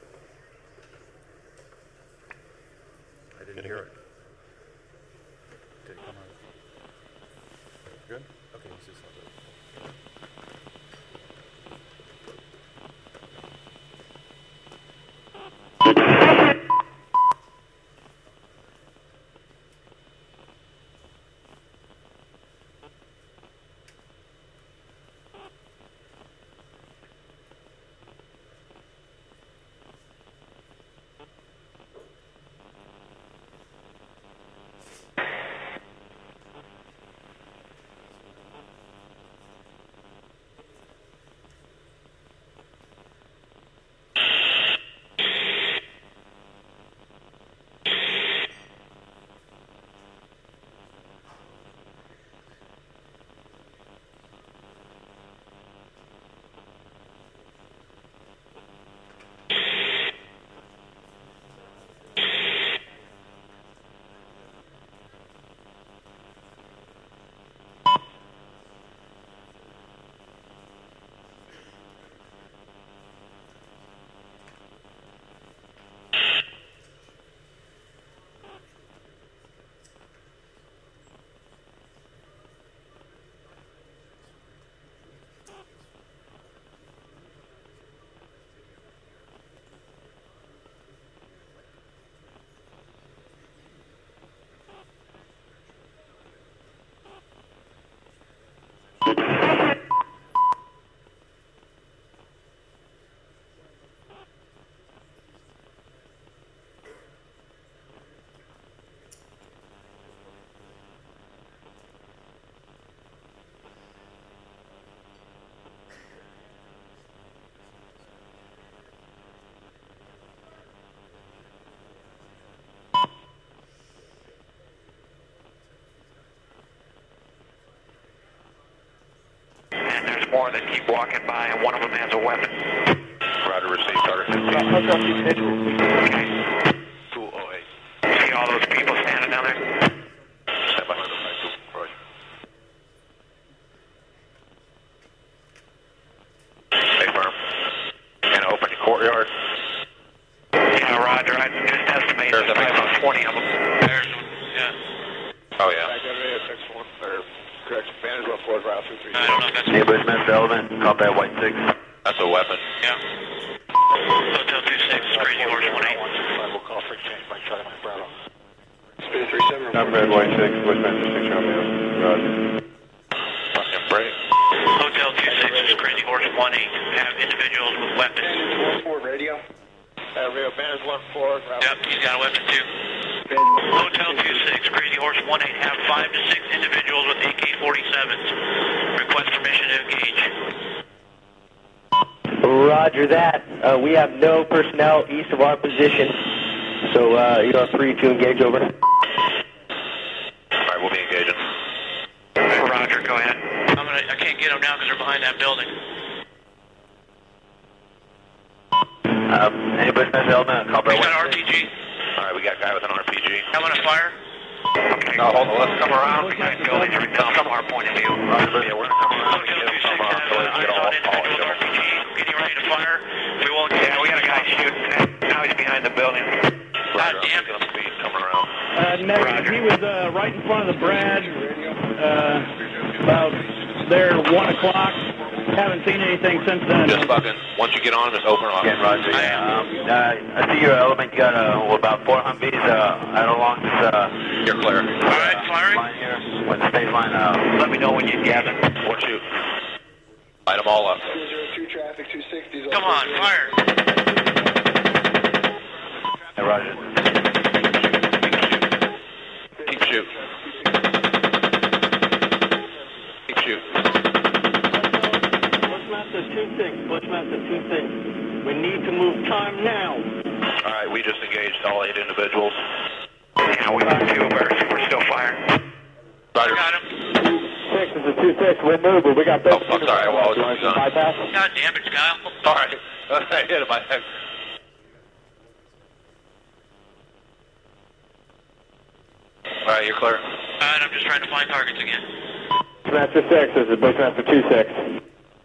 I didn't hear it. Did it come out? Good? Okay, let's just have it. more that keep walking by, and one of them has a weapon. Roger, received, target 15. Okay. 208. See all those people standing down there? Stand by. Roger. Stay firm. And open the courtyard. Yeah, Roger. I just estimated there's about 20 of them. There's one, yeah. Oh, yeah. Correction, Banner's left forward, route 236. I don't know if that's... Neighborhood Master Element, call that White 6. That's a weapon. Yeah. Hotel 26, Crazy Horse 18. We'll call for exchange by Charlie Mike Bravo. Space 37. I'm Red White 6, Westminster 6 Romeo. Roger. Fucking break. Hotel 26, Crazy Horse 18. Have individuals with weapons. 4 radio. Rio, Banner's 1-4. Yep, he's got a weapon too. Hotel 26, Crazy Horse 18. Have 5 to 6 individuals with AK-47s. Request permission to engage. Roger that. We have no personnel east of our position, so you are free to engage over. All right, we'll be engaging. Roger, go ahead. I can't get them now because they're behind that building. Neighborhood Master Element, call We that got White an 6. RPG. All right, we got a guy with an RPG. I'm gonna fire. Okay. No, hold on, let's come around. Behind buildings right now from our point of view. Roger, yeah, we're going to come around and Hotel get 26 him from has so we can an get all individual with polished. RPG. Getting ready to fire. We won't get... Yeah, we got a guy shooting. Now he's behind the building. Roger, God I'm damn picking up speed, coming around. Negative. He was right in front of the Brad, about there 1 o'clock. Haven't seen anything since then. Just fucking, once you get on him, just open them up. Again, Roger. I see your element. You got about 4 Humvees out along this You're clear. All right, firing. line here. When the state line, Let me know when you get it. One shoot. Light them all up. 202 traffic, 260s. Come on, fire. hey, Roger. Keep shooting. Keep shooting. Bushmaster 2-6, Bushmaster 2-6. We need to move time now. All right, we just engaged all 8 individuals. Yeah, we got 2 of ours. We're still firing. Roger. Got him. 6 is a 2-6. We're moving. We got 13. Oh, I'm sorry. Well, I was on. bypass. God damn it, Kyle. All right. I hit him. I All right, you're clear. All right, I'm just trying to find targets again. Bushmaster 6 is a Bushmaster 2-6.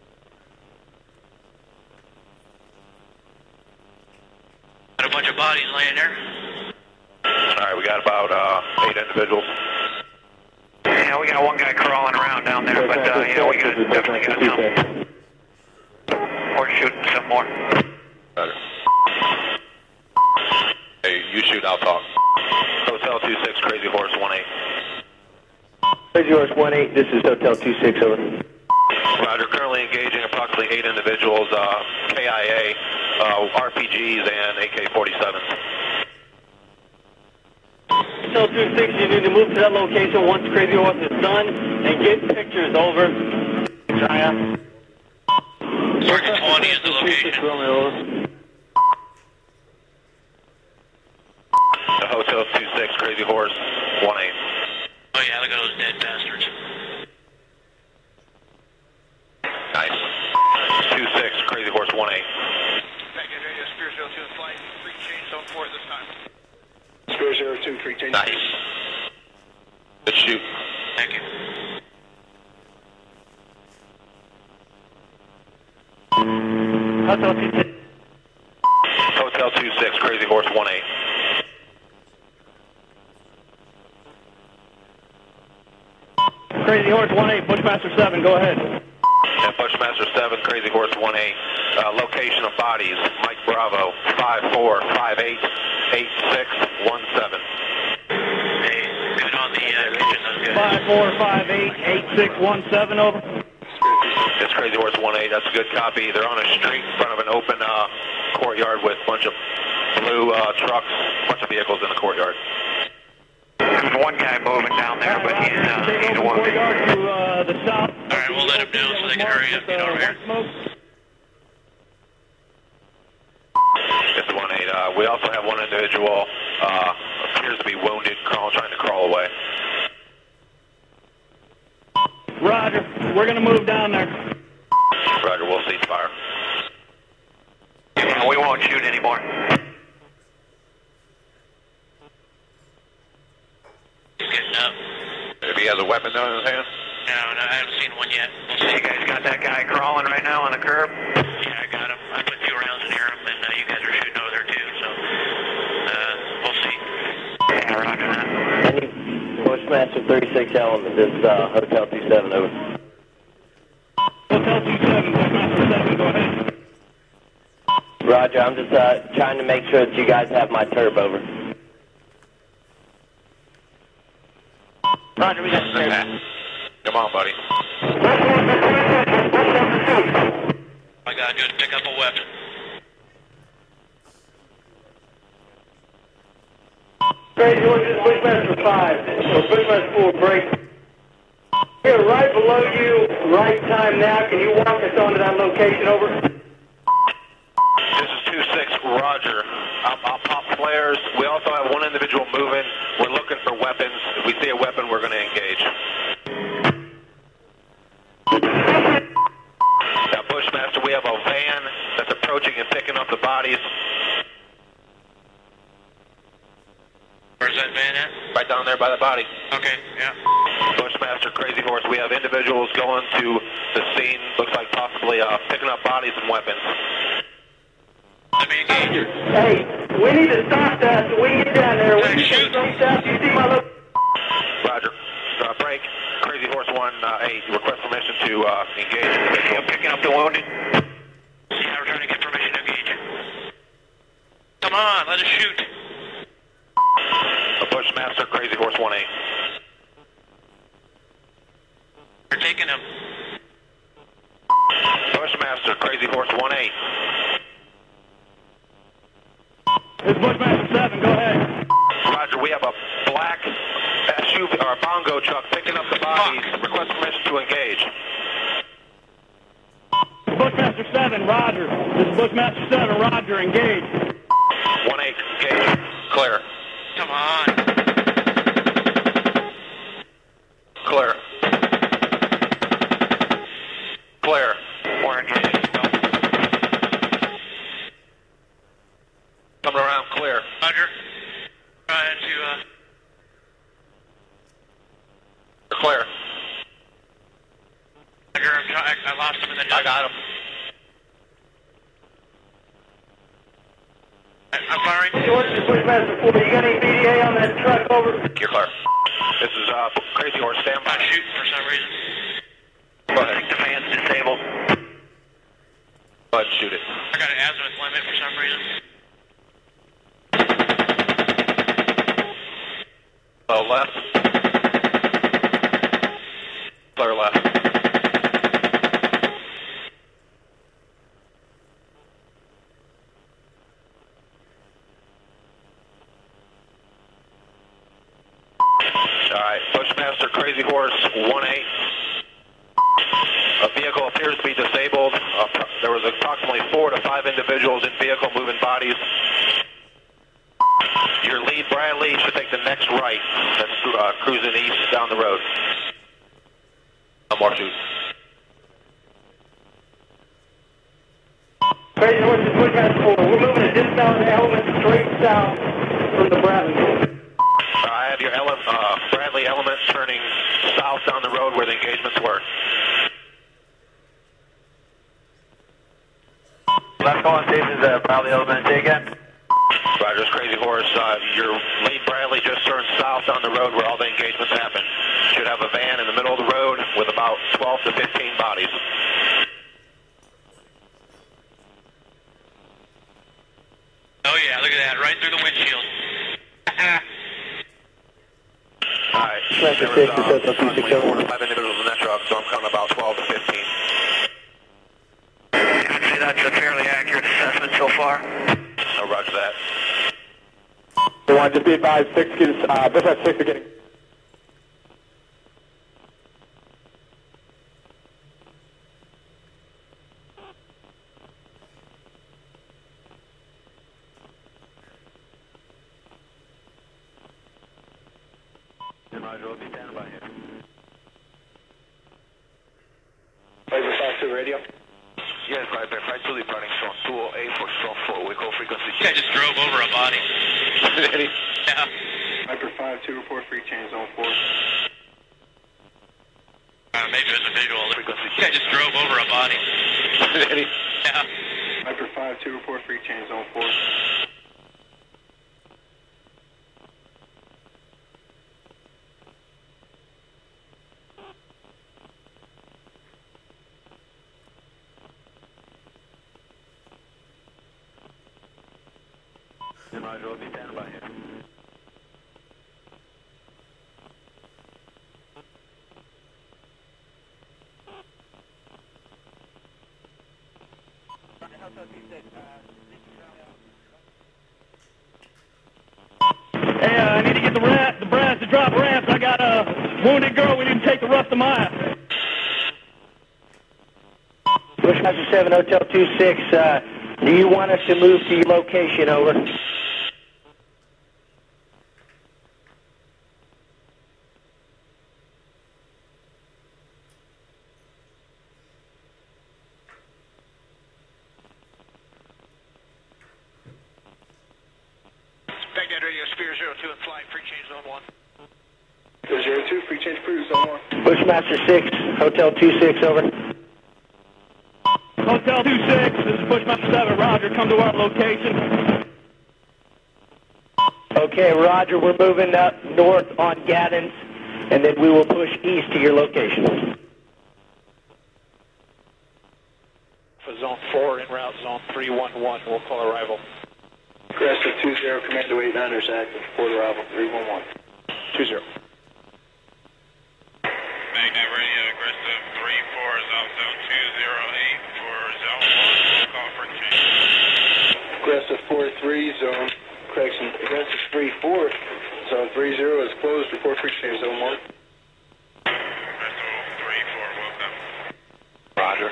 Got a bunch of bodies laying there. All right, we got about 8 individuals. Yeah, we got one guy crawling around down there, but yeah, we got definitely got some. We're shooting some more. Better. Hey, you shoot, I'll talk. Hotel 26, Crazy Horse 18. Crazy Horse 18, this is Hotel 26, over. Roger, currently engaging approximately 8 individuals, KIA, RPGs, and AK-47s. Hotel 26, you need to move to that location once Crazy Horse is done and get pictures, over. China. Target 20 is the location. The Hotel 26, Crazy Horse 18. Oh yeah, look at those dead bastards. Nice. 26, Crazy Horse 18. Spears 02 in flight. 3 change zone 4 this time. Spears 02, 3 change. Nice. Good shoot. Thank you. Hotel 26. Hotel 26, Crazy Horse 18. Crazy Horse 18, Bushmaster 7, go ahead. And Bushmaster 7, Crazy Horse 18. Location of bodies, Mike Bravo, 54588617. Hey, good on the kitchen. That's good. 54588617, over. It's Crazy Horse 18. That's a good copy. They're on a street in front of an open courtyard with a bunch of blue trucks, a bunch of vehicles in the courtyard. There's one guy moving down there, but he's wounded. To the south. All right, we'll let him know so they can hurry up. Get over here. It's 18. We also have one individual appears to be wounded, trying to crawl away. Roger. We're going to move down there. Roger, we'll cease fire. Yeah, we won't shoot anymore. He's getting up. If he has a weapon though in his hand? No, I haven't seen one yet. We'll see. You guys got that guy crawling right now on the curb? Yeah, I got him. I put 2 rounds in him, and you guys are shooting over there too, so we'll see. Yeah, roger that. Bushmaster 36 Element, this is Hotel 27, over. Hotel 27, Bushmaster 7, go ahead. Roger, I'm just trying to make sure that you guys have my turb, over. Roger, we got the turb. Come on, buddy. All I gotta do is pick up a weapon. Crazy Horse, this is Bushmaster 5, or Bushmaster 4, break. Here, right below you, right time now. Can you walk us onto that location, over? This is 2-6, Roger. I'll pop flares. We also have one individual moving. We're looking for weapons. If we see a weapon, we're going to engage. Now, Bushmaster, we have a van that's approaching and picking up the bodies. Where's that van at? Right down there by the body. Okay, yeah. Bushmaster, Crazy Horse, we have individuals going to the scene. Looks like possibly picking up bodies and weapons. Let me engage her. Hey, we need to stop that so we can get down there. We can Shoot. shoot. You see my look? Roger. Break. Crazy Horse 1-8. Request permission to engage. I'm picking up the wounded. Yeah, we're trying to get permission to engage. Come on, let us shoot. Bushmaster, Crazy Horse 1-8. We're taking him. Bushmaster, Crazy Horse 1-8. This is Bushmaster 7, go ahead. Roger, we have a black SUV or a bongo truck picking up the bodies. Request permission to engage. Bushmaster 7, Roger. This is Bushmaster 7, Roger, engage. 1-8, engage. Clear. Come on. Clear. Clear. We're engaged. Coming around, clear. Roger. Trying to, Clear. Roger, I lost him in the dust. I got him. I'm firing. George, this is Bushmaster 4. You got any BDA on that truck, over? You're clear. This is Crazy Horse, stand by. Not shooting for some reason. Go I ahead. think the fan's disabled. Go ahead and shoot it. I got an azimuth limit for some reason. Left. Clear left. Alright, Bushmaster, Crazy Horse, 1-8. A vehicle appears to be disabled. There was approximately 4 to 5 individuals in vehicle moving bodies. Your lead, Bradley, should take the next right. That's cruising east down the road. No more shoot. Crazy Horse, this is Bushmaster 4. We're moving a dismounted element straight south from the Bradley. I have your Bradley element turning south down the road where the engagements were. Left calling stations, Bradley element, say again. Roger's Crazy Horse. Your lead Bradley just turned south down the road where all the engagements happen. Should have a van in the middle of the road with about 12 to 15 bodies. Oh yeah, look at that, right through the windshield. Alright, Traffic there was safety, Delta approximately 260. 4 to 5 individuals in that truck, so I'm counting about 12 to 15. I'd say that's a fairly accurate assessment so far. No, roger that. They want to just be advised, Bushmaster 6 are getting... Roger, we'll be standing by here. Laser 5-2 radio. Yes, Viper 5 departing from 208 for strong 4. We call frequency Yeah, I just drove over a body. Ready? Yeah. Viper 5-2, report free change zone 4. Maybe there's a visual. Frequency Yeah, I just drove over a body. Ready? Yeah. Viper 5-2, report free change zone 4. Roger, we'll be standing by here. Hey, I need to get the brass to drop ramps. I got a wounded girl. We need to take the rest of mine. Bushmaster 7, Hotel 26, do you want us to move to your location, over? Baghdad Radio, Spear 02 and flight, free change zone 1. 02, free change crew, zone 1. Bushmaster 6, Hotel 26, over. Hotel 26, this is Bushmaster 7. Roger, come to our location. Okay, Roger, we're moving up north on Gaddens, and then we will push east to your location. For zone 4, en route zone 311, we'll call arrival. Aggressive 20, Commando 89ers active, report arrival 311. 20. Baghdad Radio, aggressive 34 is off zone 208 for zone 1, we'll call for change. Aggressive 43, zone, correction, aggressive 34, zone 30 is closed, report free change zone 1. Aggressive 34, welcome. Roger.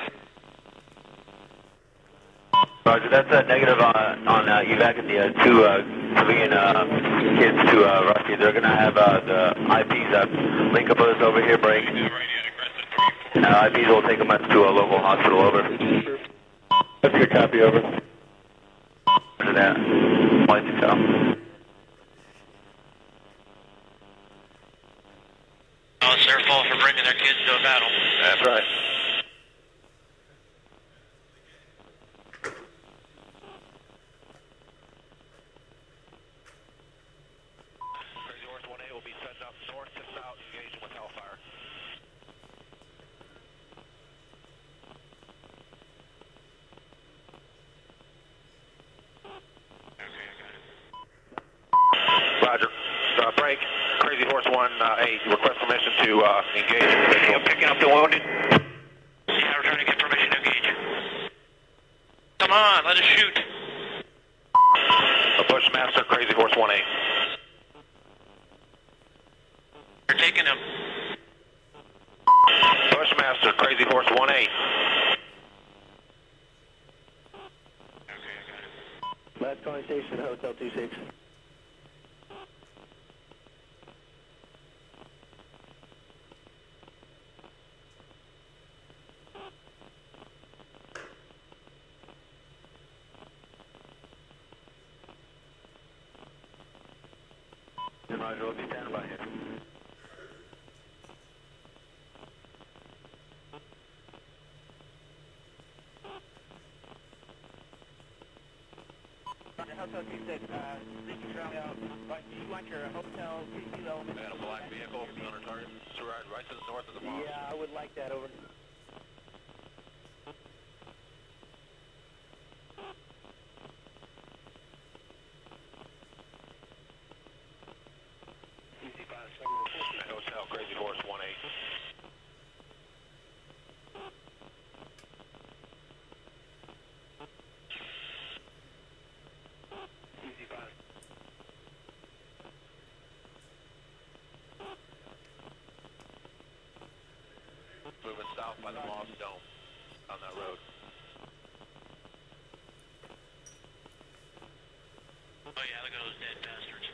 Roger, that's a negative on evac and the two civilian kids to Rusty. They're going to have the IPs link up with us over here, break. IPs will take them up to a local hospital, over. That's your copy, over. Roger that. Flight to tell. Oh, it's their fault for bringing their kids to a battle. That's right. Crazy Horse 1A will be setting up north to south, engaging with Hellfire. Roger. Break. Crazy Horse 1A, request permission to engage individual. Picking up the wounded. Yeah, we're trying to get permission to engage. Come on, let us shoot. A Bushmaster, Crazy Horse 1A. We're taking him. Bushmaster, Crazy Horse 1A. Last calling station, Hotel 26. Roger, we'll be standing by here. Hotel 26, do you want your hotel CQ element? And a black vehicle under target, right to the north of the mosque. Yeah, I would like that, over. Hotel, Crazy Horse 1A. Moving south by the Moss Dome on that road. Oh yeah, look at those dead bastards.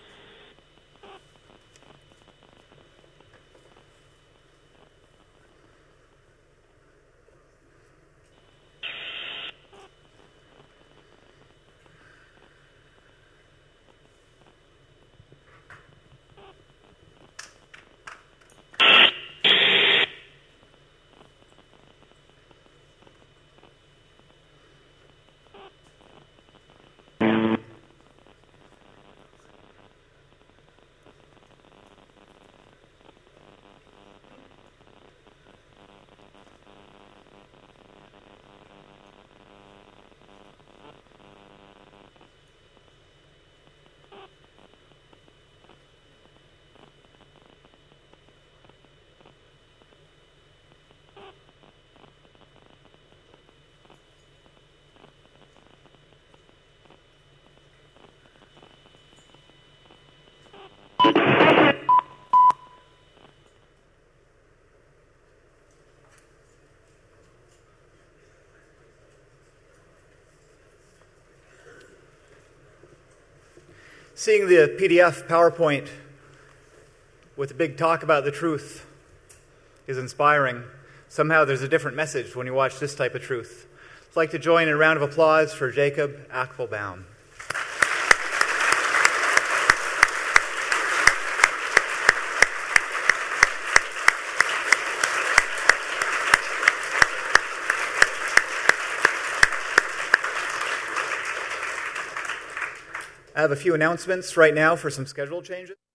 Seeing the PDF PowerPoint with a big talk about the truth is inspiring. Somehow there's a different message when you watch this type of truth. I'd like to join in a round of applause for Jacob Ackelbaum. I have a few announcements right now for some schedule changes.